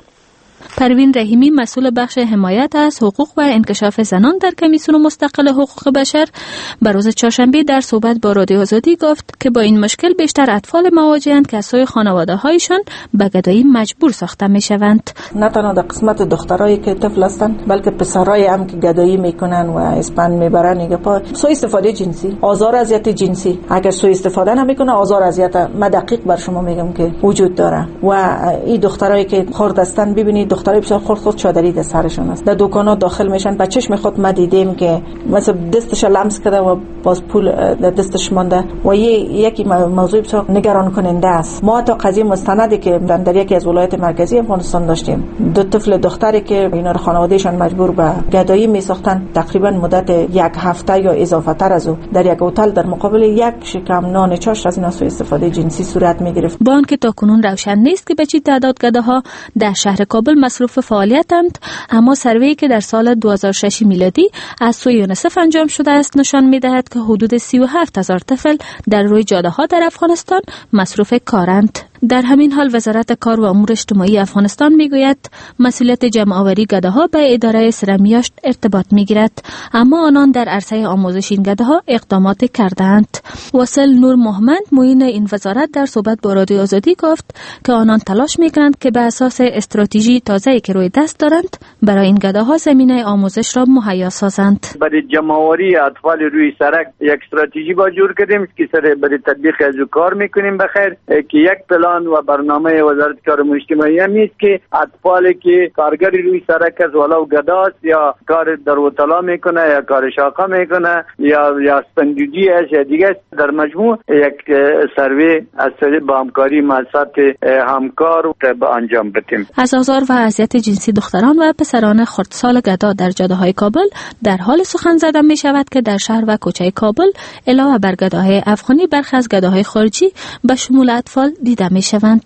پروین رحیمی مسئول بخش حمایت از حقوق و انکشاف زنان در کمیسیون مستقل حقوق بشر بر روز چهارشنبه در صحبت با رادیو آزادی گفت که با این مشکل بیشتر اطفال مواجه‌اند که از سوی خانواده‌هایشان به گدایی مجبور ساخته می‌شوند. نه تنها در قسمت دخترایی که طفل هستند بلکه پسرای هم که گدایی میکنن و اسپند میبرن دیگه پا سوء استفاده جنسی، آزار اذیت جنسی. اگر سوء استفاده نمیکنه آزار اذیت ما دقیق بر شما میگم که وجود داره. و این دخترایی که خرد هستن ببینید دخترای بسیار خرد چادری در سرشون است، در دکانا داخل میشن. با چشم خود ما دیدیم که مثلا دستش لمس کرده و باز پول در دستش مونده و یکی موضوع بسیار نگران کننده است. ما تا قضیه مستندی که در یکی از ولایت مرکزی افغانستان داشتیم، دو طفل دختری که اینا رو خانوادهشان مجبور به گدایی میساختن، تقریبا مدت 1 هفته یا اضافه تر از او در یک هتل در مقابل یک شکم نان چاشت از اینا سوء استفاده جنسی صورت میگرفت. با آنکه تاکنون روشن نیست که به چه تعداد گداها در شهر کابل مصروف فعالیتند، اما سروی که در سال 2006 میلادی از سوی یونیسف انجام شده است نشان می‌دهد که حدود 37,000 طفل در روی جاده‌ها در افغانستان مصروف کارند. در همین حال وزارت کار و امور اجتماعی افغانستان میگوید مسئولیت جمع‌آوری گداها به اداره سرمیاشت ارتباط میگیرد، اما آنان در عرصه آموزش این گداها اقدامات کردند. واصل نور محمد معین این وزارت در صحبت با رادیو آزادی گفت که آنان تلاش میکنند که به اساس استراتژی تازه‌ای که روی دست دارند برای این گداها زمینه آموزش را مهیا سازند. برای جمع‌آوری اطفال روی سرک یک استراتژی با جور کردیم که برای تطبیق از کار میکنیم بخیر که یک پلان و برنامه وزارت کار و اجتماعی هم نیست که اطفالی که کارگری روی سرک از ولو گداست یا کار در هتل میکنه یا کار شاقه میکنه یا سنجوجی است یا دیگه در مجموع یک سروی از با همکاری مؤسسات همکار به انجام بدیم. از آزار و اذیت جنسی دختران و پسران خردسال گدا در جاده‌های کابل در حال سخن زدن می شود که در شهر و کوچه کابل علاوه بر گداهای افغانی برخی از گداهای خارجی به شمول اطفال دیده می شوند.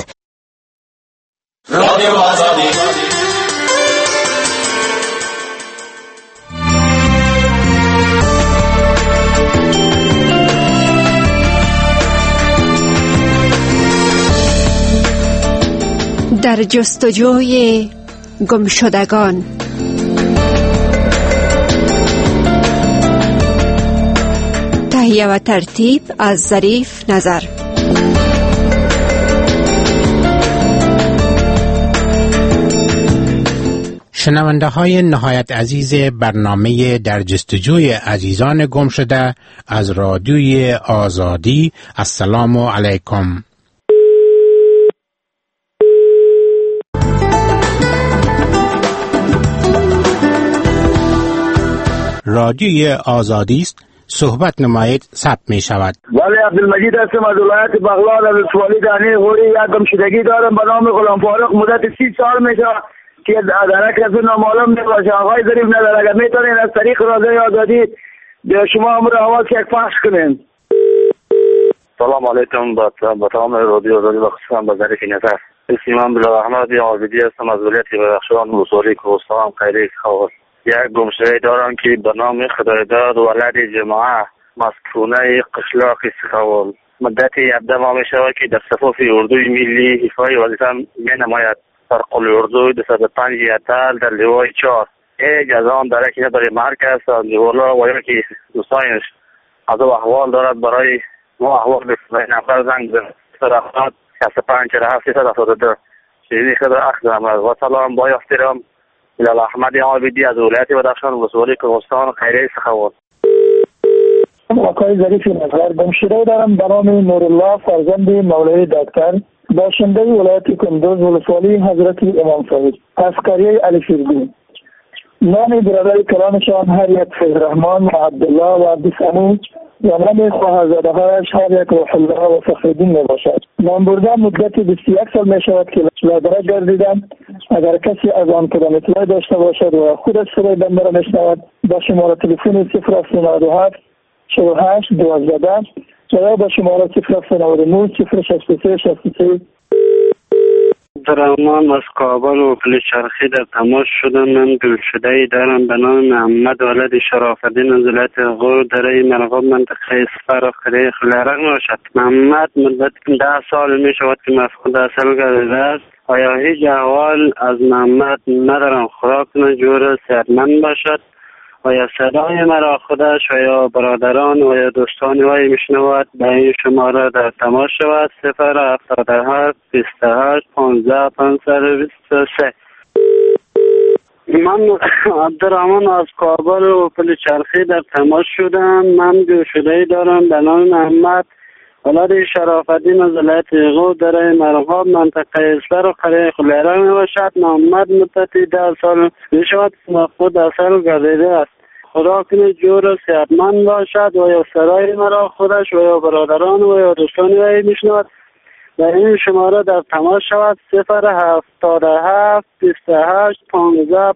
رادیو آزادی در جستجوی گمشدگان. تهیه و ترتیب از ظریف نظر. شنونده های نهایت عزیز برنامه در جستجوی عزیزان گم شده از رادیوی آزادی، السلام علیکم. رادیوی آزادی است، صحبت نمایید ثبت می شود. ولی عبدالمجید هستم از ولایت بغلان از ولسوالی دانه غوری. یک گمشدگی دارم به نام غلام فاروق، مدت 30 سال میشه که درک از اون نامعلوم نباشه. آقای ظریف نداره، اگر میتونین از طریق رادیوی آزادی به شما امر آواز یک پخش کنین. سلام علیکم با تمام رادیو و خصوصا به ظریف نظر. اسم من بلال احمد عابدی هستم از ولایت بدخشان ولسوالی کوهستان خیری خاور. یک گمشده دارم که به نام خدایداد ولد جماعه مسکونه قشلاق سخاول. مدتی 17 ماه می شود که در صفوف اردوی ملی ایفای وظیفه می نماید. در قل اردوی 205 یتل در لیوای 4 از آن در که برای مرکز از لیوالا و یکی دوستانش از او احوال دارد برای ما احوال بسید نفر زنگ بزنید. صداقات 65 47 372 شیرینی خدا اخذ امرد و سلام با احترام بلال احمد عابدی از ولایت بدخشان ولسوالی کوهستان خیری سخاور. آقای ظریف نظر گمشده دارم به نام نورالله فرزند مولوی دکتر باشنده ولایت کندوز ولسوالی حضرت امام صادق عسکری علی فردی. نام برادر کلانشان هر یک فیضرحمان و عبدالله و عبدالسمی و نام خواهرزاده هایش هر یک روح الله و فخرالدین می باشد. نام بردن مدت 21 سال می شود که لادره گردیدم. اگر کسی از آن کدام اطلاع داشته باشد و خودش صدای بنده را میشنود با شماره تلفن 097 48 12 یا با شماره 099 063 63. درمان از کابل و پلچرخی در تماس شدم. من گمشده ای دارم به نام محمد ولد شرافالدین از ولایت غور در مرغاب منطقه اسفر و خیلی خلرق باشد. محمد مدت 10 سال می شود که مفقود اصل گردیده است. آیا هیچ احوال از محمد ندارم خوراک نجور صحتمند باشد؟ آیا صدای مرا خودش و یا برادران و یا دوستان وی میشنود؟ به این شماره در تماس شود 077 28 15 523. من عبدالرحمن از کابل و پلچرخی در تماس شدم. من گمشده‌ای دارم به نام محمد ولد شرافالدین از ولایت غور در مرغاب منطقه اسفر و قریه خلیره می باشد. محمد مدتی 10 سال می شود مفقود اصل گردیده است. خدا کنه جور و صحتمند باشد و یا سرای مرا خودش و یا برادران و یا دوستان وی میشنود. در این شماره در تماس شود 077 28 15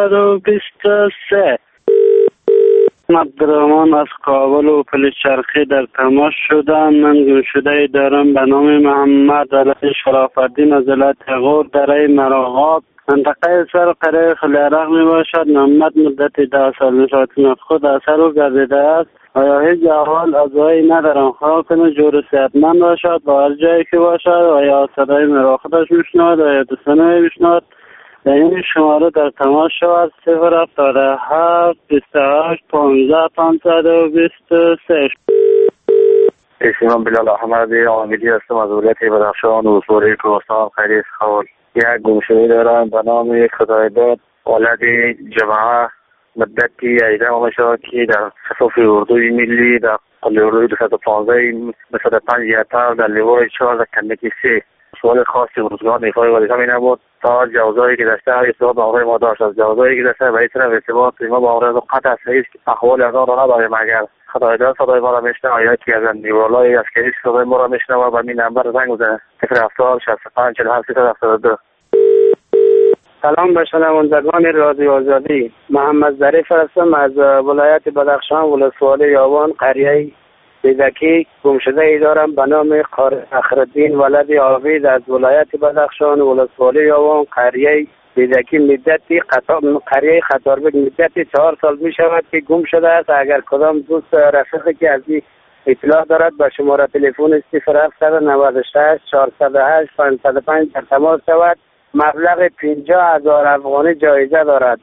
523. عبدالرحمن از کابل و پلچرخی در تماس شدم. من گمشده دارم به نام محمد ولد شرافالدین از ولایت غور در مرغاب منطقه سر قریه خلیرق می باشد. محمد مدت 10 سال می شود که خود اثر و گردیده است. آیا هیچ احوال از وی ندارم خواه کنه جور صحتمند باشد با هر جایی که باشد. آیا صدای مرا خودش میشنود و یا دوستانه میشنود؟ در این شماره در تماس شود 077 28 15 523. اسم بلال احمد عابدی هستم از ولایت بدخشان ولسوالی کوهستان خیری خاور. یک گمشده دارم به نام خدایداد ولد جماعه مدتی 18 ماه شد که در صفوف اردوی ملی در قل اردوی 215 205 یتل در لیوای 4 در کندکی 3 سوال خاصی روزگار ایفای وظیفه می نبود تا جوازایی که داشته ارتباط با آقای ما داشت. از جوازایی که داشته به این طرف ارتباط ما با آقای قطع سعید احوال از آن را نداریم. اگر خدایداد صدای ما را میشنوه یا یکی از نیرولای عسکری صدای ما را میشنوه و می نمبر زنگ بزنه 070 65 47 372. سلام به شنوندگان رادیو آزادی. محمد ظریف هستم از ولایت بدخشان ولسوالی یاوان قریه بیدکی. گمشده ای دارم به نام فخرالدین ولد عابد از ولایت بدخشان ولسوالی یاوان قریه بیدکی. مدتی قریه خطاربک مدتی 4 سال می شود که گم شده است. اگر کدام دوست رفیقی که از این اطلاع دارد به شماره تلفن 0796 408 505 در تماس شود. مبلغ 50,000 افغانی جایزه دارد.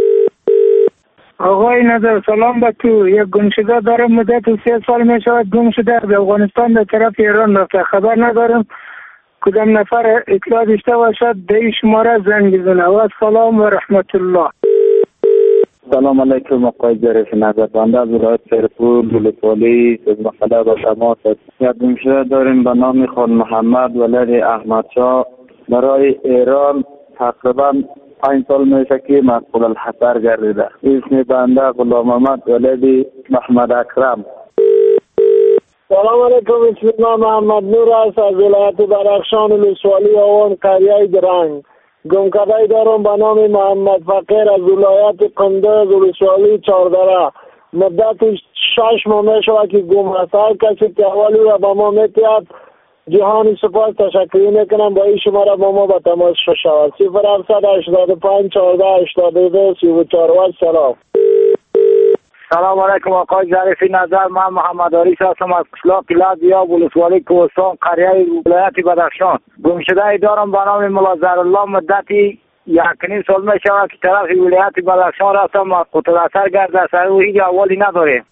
آقای نظر سلام به تو. یک گمشده دارم مدت 3 سال می شود گم شده به افغانستان در طرف ایران رفته. خبر ندارم کدام نفر اطلاع داشته باشد به این شماره زنگ بزنه. و سلام و رحمت الله. سلام علیکم آقای ظریف نظر. بنده از ولایت سرپور ولسوالی مقاله با شما است. یک گمشده داریم به نام خان محمد ولد احمدشاه برای ایران تقریبا 5 سال میشه که مقبول الحصر گردیده. اسم بنده غلام محمد ولد محمد اکرم. سلام علیکم. اسم من محمد نور است از ولایت بدخشان ولسوالی آوان قریه درنگ. گمکده دارم به نام محمد فقیر از ولایت کندوز ولسوالی چهاردره. مدت 6 ماه شود که گم است. هر کسی که احوالی را با ما میتید جهانی سپاس تشکر میکنم. با این شماره با ما با تماس شود 0785 14 82 34. سلام. سلام علیکم آقای ظریفی نظر. من محمد علی هستم از قشلاق لازیا ولسوالی کوهستان قریه ولایت بدخشان. گمشده دارم به نام ملا ظهرالله. مدتی 1.5 سال می شود که طرف ولایت بدخشان رفتم قطر اثر گرده سر و هیچ احوالی نداره.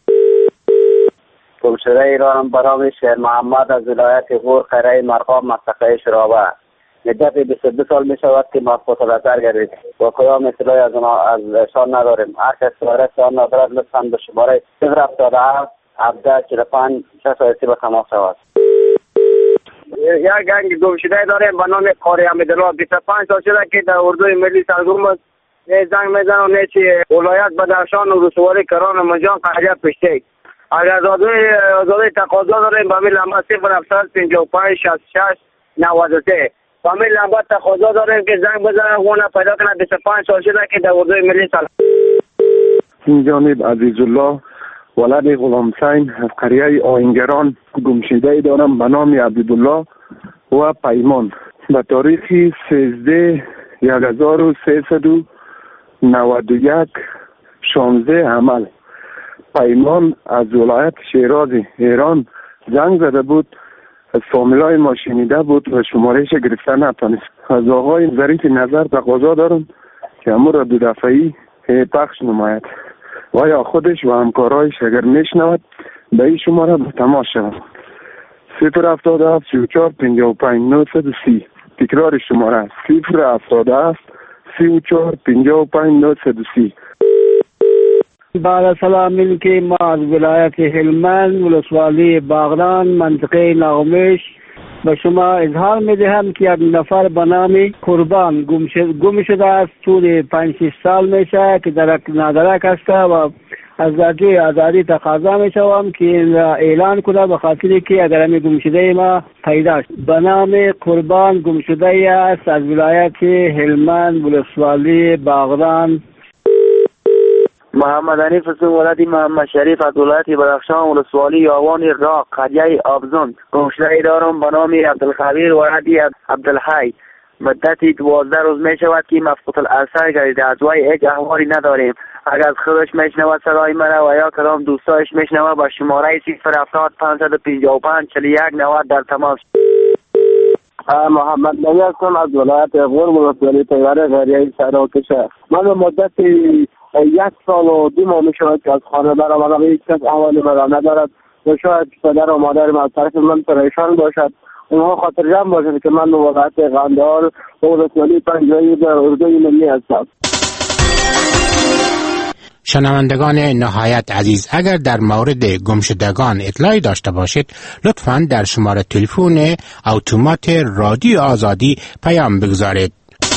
گمشده دارم به نام شیر محمد از ولایت غور قریه مرغاب منطقه شرابه. مدت 22 سال می شود که ما قطر اثر گردید و کدام اطلاعی از شان نداریم. هر کس داره شان ندارد لطفاً به شماره 077 17 45 66 به تماس شود. یک گنگ گمشده داریم به نام قاری حمیدالله. 25 سال شده که در اردوی ملی سرگرم است. زنگ میزنه و نیچی ولایت بدخشان و رسواری کران منجان قریه پشتی. اگر آزادی تقاضا داریم به میل نمبر 0755 66 93. به میل نمبر تقاضا داریم که زنگ بزنه خونه پیدا کنه. 25 سال شده که در اردوی ملی سرگرم. این جانب عزیزالله ولد غلام حسین از قریه آهنگران گمشده دارم به نام عبدالله و پیمان. به تاریخ 13 1391 16 عمل پیمان از ولایت شیراز ایران زنگ زده بود. از فامیلای ما شنیده بود و شمارهش گرفته نتانست. از آقای ظریف نظر تقاضا دارم که امور را 2 دفعه‌ای پخش نماید و یا خودش و همکارایش اگر میشنود به این شماره به تماس شود 077 34 55 930. تکرار شماره 077 34 55 930. بعد از سلام که ما از ولایت هلمند ولسوالی باغران منطقه نغمش به شما اظهار میدهم که یک نفر به نام قربان گم شده است. طول 5-6 سال میشه که درک نادرک است و از درجه آزادی تقاضا میشوم که اعلان کنه به خاطر که اگر همی گم شده ما پیدا شد. به نام قربان گم شده است از ولایت هلمند ولسوالی باغران. محمد حنیف حسین ولدی محمد شریف از ولایت بدخشان ولسوالی یاوان راق قریه آبزون. گمشده دارم به نام عبدالخبیر ولدی عبدالحی. مدتی 12 روز می شود که مفقود الاثر گردیده. از وی هیچ احوالی نداریم. اگر از خودش میشنود صدای مرا و یا کدام دوستایش میشنود با شماره 070 555 41 90 در تماس. محمد نبی هستم از ولایت غور ولسوالی پیوره قریه سراکشه. من به مدت 1 سال و 2 ماه می شود که از خانه برآمدم. هیچ کس احوالی مرا ندارد و شاید پدر و مادرم از طرف من پریشان باشد. اونها خاطر جمع باشد که من به ولایت قندهار و ولسوالی پنجایی در اردوی ملی هستم. شنوندگان نهایت عزیز، اگر در مورد گمشدگان اطلاعی داشته باشید لطفاً در شماره تلفن اتومات رادیو آزادی پیام بگذارید.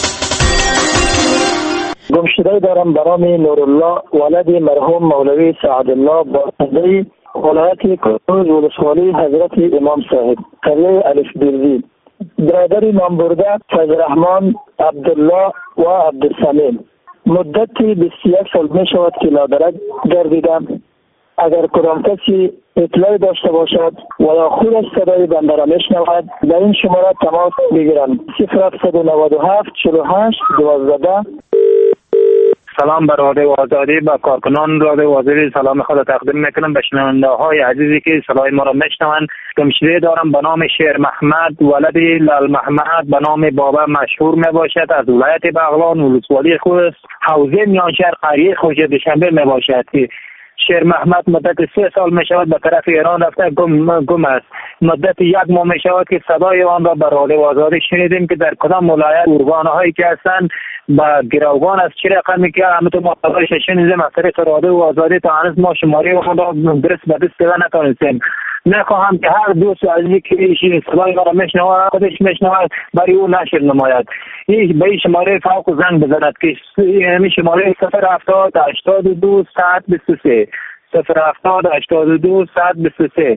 گمشده دارم به نام نورالله ولد مرحوم مولوی سعدالله باسندهی ولایت کنوز ولسوالی حضرت امام صاحب قریه الف بیرزی. برادری نام برده فضلرحمن عبدالله و عبدالسلیم. مدتی 21 سال می شود که نادرک گردیدم. اگر کدام کسی اطلاعی داشته باشد و یا خودش صدای بنده را میشنود در این شماره تماس بگیرم 0797 48 12. سلام بر رادیو آزادی. با کارکنان رادیو آزادی سلام خود تقدیم میکنم به شنونده های عزیزی که صدای ما را میشنوند. گمشده دارم به نام شیر محمد ولدی لال محمد به نام بابا مشهور می باشد از ولایت بغلان ولسوالی خوست حوزه میانشهر قریه خوش دوشنبه می باشد. شیر محمد مدت 3 سال می شود به طرف ایران رفته گم است. مدت 1 ماه می شود که صدای آن را به رادیو آزادی شنیدیم که در کدام ولایت ارگان هایی که هستند با گروگان از چه رقمی که همتون ما خبرش شنیدیم از طریق رادیو آزادی تا هنوز ما شماره آن را درست به دست نتونستیم. نخواهم که هر دوست عزیزی که صدای ما را میشنود خودش میشنود برای او نشر نماید. این به این شماره فوق زنگ بزند که همین شماره 070 82 123 070 82 123.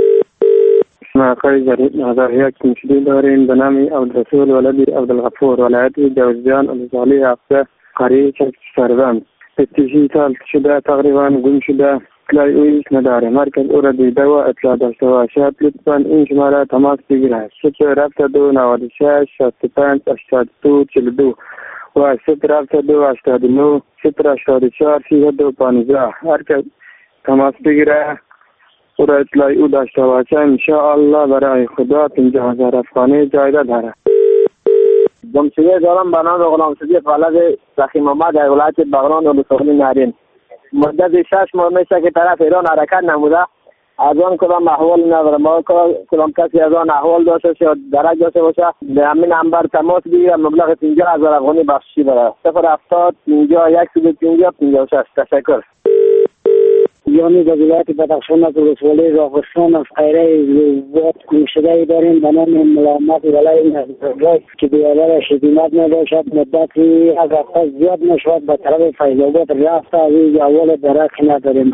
آقای ظریف نظر یک گمشده داریم به نام عبدالرسول ولدی عبدالغفور ولایت جوزجان ولسوالی هفته قریه سربند. 30 سال شده تقریبا گم شده اطلاعی اویش نداریم. مرکز او را دیده و اطلاع داشته باشد لطفا این شماره تماس بگیرد 07296 65 82 42 و 07289 084 3215. هر که تماس بگیره او را اطلاعی او داشته باشه انشاءالله برای خدا 50,000 افغانی جایزه داره. گمشده دارم به نام غلام صدیق ولد سخی محمد در ولایت بغلان ولسوالی نارین. مدت 6 ماه میشه که طرف ایران حرکت نموده. از آن کدام احوال نداره. ما کدام کسی از آن احوال داشته یا درک داشته باشه به همین نمبر تماس بگیره مبلغ 50,000 افغانی بخشی بره. 070 50 150 56. تشکر. یعنی در ولایت بدخشان از ولسوالی راغستان از قیره گمشده داریم به نام ملامت ولای نزدگاه که بیادر شدیمت نداشت مدتی از افتا زیاد نشود به طرف فیضاباد رفته از این اول درک نداریم.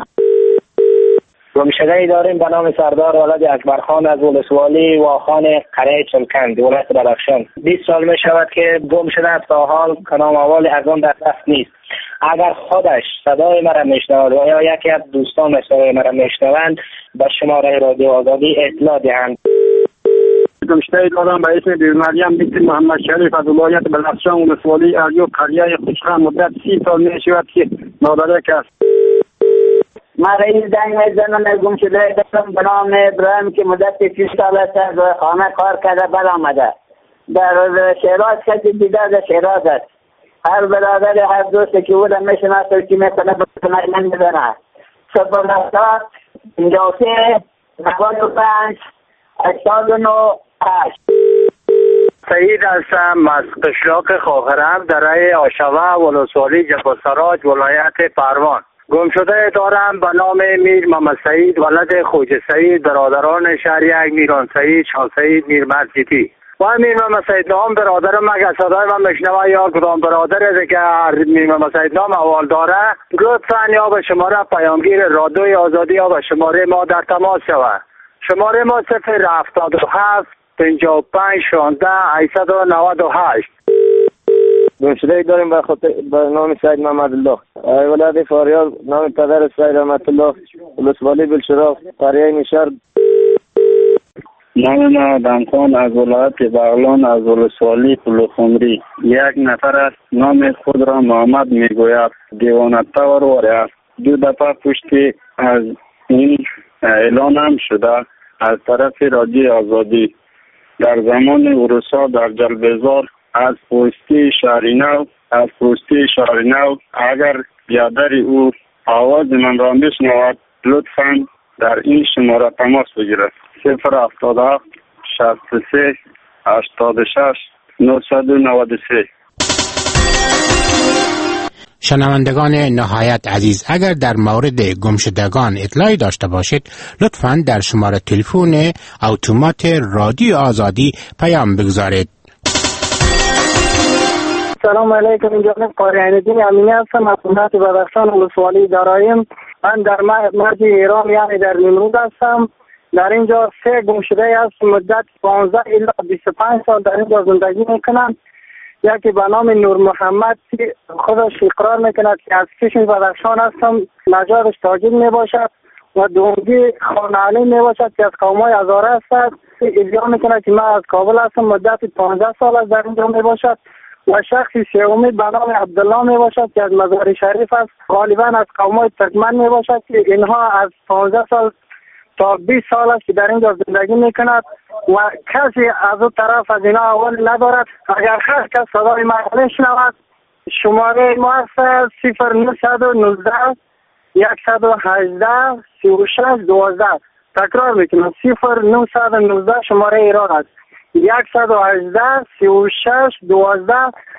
گمشده داریم به نام سردار ولد اکبرخان از ولسوالی واخان قریه چلکند ولایت بدخشان. 20 سال می شود که گم شده تا حال کدام احوال از آن در دست نیست. اگر خودش صدای مرا میشنود و یا یکی از دوستان صدای مرا میشنوند به شماره رادیو آزادی اطلاع دهند. گمشده دارم به اسم بیر مریم بیت محمد شریف از ولایت بدخشان ولسوالی اریوب قریه خوشخم مدت 30 سال می شود که نادرک است. ما رئیس دنگ میزنم گم شده دارم به نام ابراهیم که مدت 30 سال است از خانه کار کرده بر آمده. در شیراز کسی دیده در شیراز است. هر برادر هر دوستی که بودم میشناسه که میکنه من میزنه 070 53 95 89 8. سعید هستم از قشلاق خاخرم در رای آشوه ولسوالی جبلسراج ولایت پروان. گم شده دارم به نام میر محمد سعید ولد خوجه سعید برادران شهر یک میران سعید شاه سعید میر مسجدی و میر محمد سعید نام برادرم اگر صدای من بشنوه یا کدام برادر که میر محمد سعید نام اول داره لطفا یا به شماره پیامگیر رادیوی آزادی یا به شماره ما در تماس شود. شماره ما 077 55 16 898. گمشده داریم به نام سید محمد الله ولایت فاریاب نام پدر سید رحمت الله ولسوالی بلشراف قریه نشر. نام آدمخان از ولایت بغلان از ولسوالی پلوخمری. یک نفر است نام خود را محمد میگوید دیوانه‌طور واره است. 2 دفعه پشتی از این اعلان هم شده از طرف رادیو آزادی در زمان عروسا در جلبزار از پوستی شهری نو اگر بیادر او آواز من را میشنود لطفاً در این شماره تماس بگیرد 077 63 86 993. شنوندگان نهایت عزیز، اگر در مورد گمشدگان اطلاعی داشته باشید لطفاً در شماره تلفن اتومات رادیو آزادی پیام بگذارید. سلام علیکم، این جانب قاری عین‌الدین امینی هستم از ولایت بدخشان ولسوالی دارایم. من در مرز ایران یعنی در نیمرود هستم. در اینجا 3 گمشده است مدت 15 الی 25 سال در اینجا زندگی میکنم. یکی به نام نور محمد که خودش اقرار میکند که از کشم بدخشان هستم، نژادش تاجیک میباشد و دومی خانه علی میباشد که از قومای هزاره است. ادعا میکند که من از کابل هستم، مدت 15 سال از در اینجا میباشد. و شخصی سومی به نام عبدالله میباشد که از مزار شریف است، غالبا از قومای ترکمن میباشد که اینها از 15 سال تا 20 سال است که در اینجا زندگی میکند و کسی از اون طرف از اینا اول ندارد. اگر هر کس صدای من بشنود شماره ما است 0919 118 36 12. تکرار میکنم 0919 شماره ایران است 118 36 12.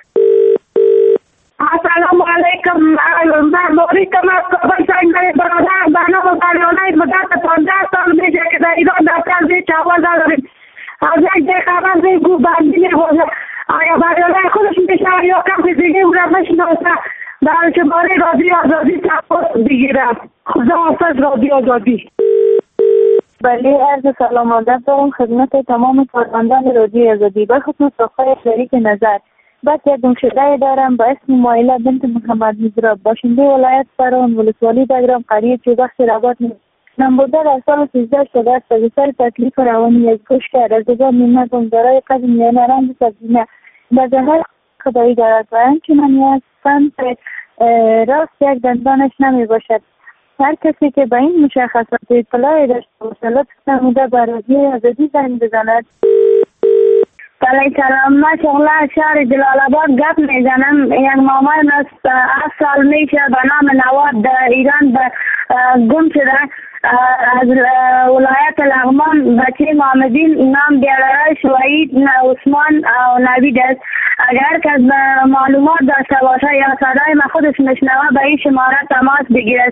السلام علیکم. من موریکم از کابل سنگری برادر بنام بریانه مدت 15 سال میشه که در ایران دفتر زیر چاول داریم. از یک ده خبر زیر گو بندی میبوده. آیا بریانه خودش میشه یا کم دیگه او را مشناسه در شماره رادیو آزادی تماس بگیرم. خدا حافظ رادیو آزادی. بله، عرض سلام دارم خدمت تمام کارمندان رادیو آزادی. به خصوص آقای شریک نظر بعد یک گمشده دارم با اسم مایله بنت محمد مزراب، باشنده ولایت فران، ولسوالی بگرام، قریه چوبخش رباط. نمبوده در سال 13 شده است و بسر تکلیف روانی از گوش کرد. از دیگر میمتون دارای قدم میانه رنج سبزینه به ظاهر خدایی دارد و همچنان از سمت راست یک دندانش نمی باشد. هر کسی که به این مشخصات اطلاعی داشته باشد لطف نموده به رادیوی آزادی زنگ بزند. بله سلام، من شغله از شهر جلال آباد گپ میزنم. یک مامان از 7 سال میشه به نام نواد در ایران گم شده. از ولایت لغمان بچه محمدین نام بیادرش وحید عثمان و نوید است. اگر کس معلومات داشته باشه یا صدای من خودش مشنوه به این شماره تماس بگیره.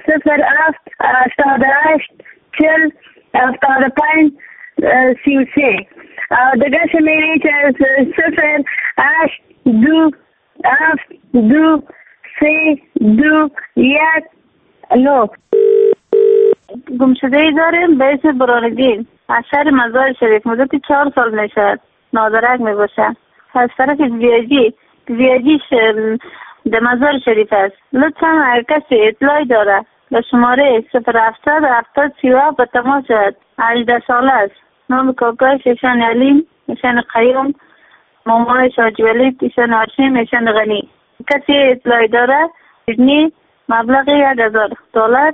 078 40 75 33. دیگه شمیره که 08 2 7 2 3 2 1 9. گمشده ای داریم به اسم برانگین از شهر مزار شریف. مدت 4 سال میشد. نادرک میباشه. از طرف ویاجیش در مزار شریف است. لطفا هر کسی اطلاعی داره به شماره 070 70 37 به تماس شد. 18 ساله است. نام کاکایش ایشان علیم، ایشان قیوم، مامایش حاجی ولید، ایشان هاشم، ایشان غنی. کسی اطلاعی داره بدنی مبلغ $1000.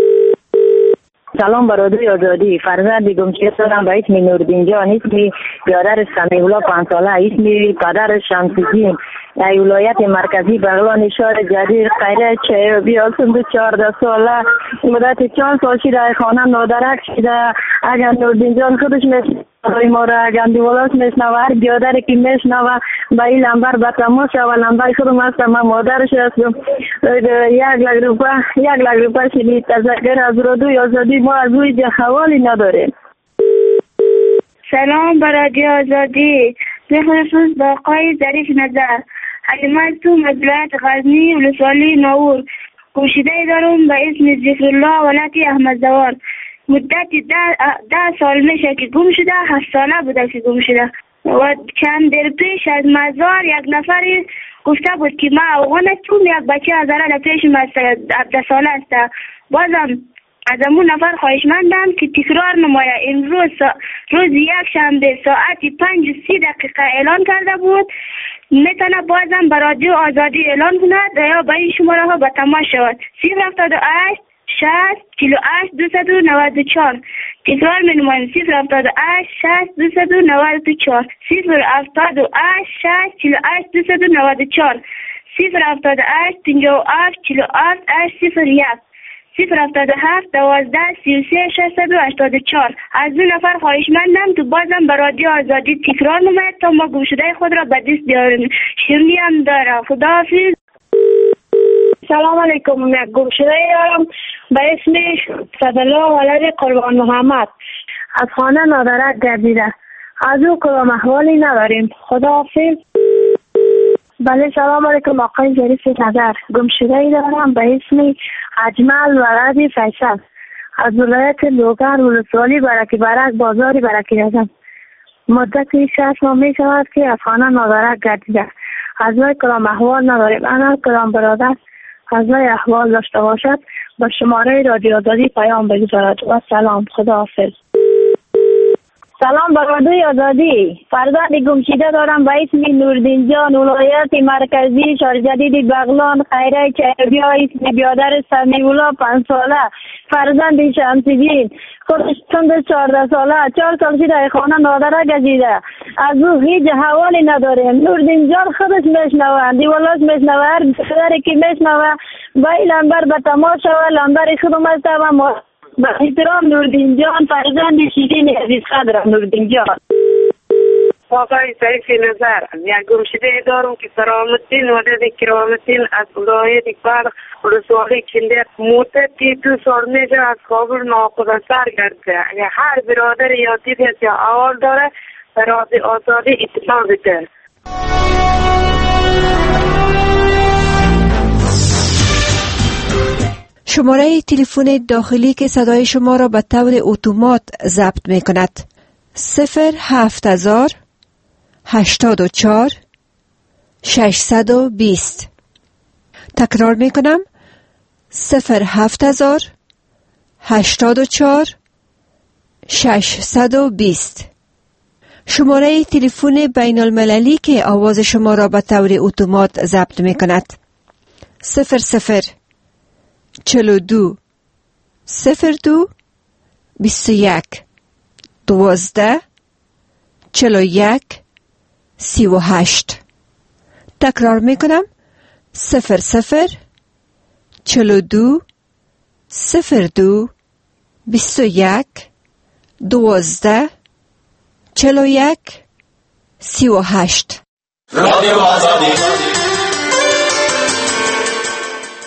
سلام برادری آزادی. فرزند گمشده دارم به اسم نوردین جان، اسم برادر سمیولا 5 ساله، اسم پدر شمس‌الدین، ولایت مرکزی بغلان شهر جدید، قریه چیابی، سن 14 ساله. مدت 4 سال شده خانه نادرک شده. اگر نوردین جان خودش میشنوه ما را، اگر دیولاس میشنوه، هر بیادری که میشنوه به این لنبر به تماس شود. لنبر خودم هستم، من مادرش هستم. 1,00,000 روپیه شدید. تذکر از رادیوی آزادی ما از روی حوالی نداریم. سلام برادری آزادی. بخصوص با آقای ظریف نظر، حلیمت تو مدلت غزنی ولسوالی ناور. گمشده دارم به اسم ظفرالله ولایت احمد زوار. مدت 10 سال میشه که گم شده. 7 ساله بوده که گم شده و چند در پیش از مزار یک نفری گفته بود که ما افغانستون یک بچه از در پیش ما 17 ساله است. بازم از امون نفر خواهشمندم که تکرار نمایه. امروز روز یک شنبه ساعت 5:30 اعلان کرده بود. میتونه بازم به رادیو آزادی اعلان کند یا به این شماره ها به تماس شود. 078 60 48 294. تکرار می نماییم. 078 60 294. 078 60 48 294. 078 57 48 801. 077 12 33 684. از دو نفر خواهشمندم که بازم به رادیو آزادی تکرار نماید تا ما گمشده خود را به دست بیاریم. شیرینی هم داره. خداحافظ. سلام علیکم. یک گمشده دارم به اسم صدالله ولد قربان محمد. از خانه نادرک گردیده. از او کدام احوالی نداریم. خداحافظ. بله سلام علیکم آقای ظریف نظر. گمشده دارم به اسم اجمل ولد فیصل. از ولایت لوگر ولسوالی برکی برک بازاری برکی رزم. مدت 6 ماه می شود که از خانه نادرک گردیده. از وی کدام احوال نداریم. انا کدام برادر از وی احوال داشته باشد با شماره رادیو آزادی پیام بگذارد. و سلام. خداحافظ. سلام برادری آزادی. فرزند گمشده دارم به اسم نوردین جان، ولایت مرکزی شهر جدید بغلان، خیره چیابی، اسم بیادر سمیولا 5 ساله، فرزند شمس‌الدین، خودش سن 14 ساله. 4 سال شده خانه نادرک گزیده. از او هیچ حوالی نداریم. نوردین جان خودش میشنوه، دیولاس میشنوه، هر بیادری که میشنوه با این لنبر به تماس شود. لنبر خودم هستم و ما با احترام نوردین جان، فرزند شیرین عزیز قدرم نوردین جان. آقای ظریف نظر. یک گمشده دارم که سلامتین ولد کرامتین از ولایت بلخ ولسوالی کندر. مدت 2 سال میشه از کابل ناخدا سر گرفته. اگر هر برادر یا دیدت یا احوال داره به رادیو آزادی اطلاع بده. شماره تلفن داخلی که صدای شما را به طور اتومات ضبط می کند 07000 84 620. تکرار می کنم 07000 84 620. شماره تلفن بین المللی که آواز شما را به طور اتومات ضبط می کند 00 42 02 21 12 41 38. تکرار می کنم 00 42 02 21 12 41 38. رادیو آزادی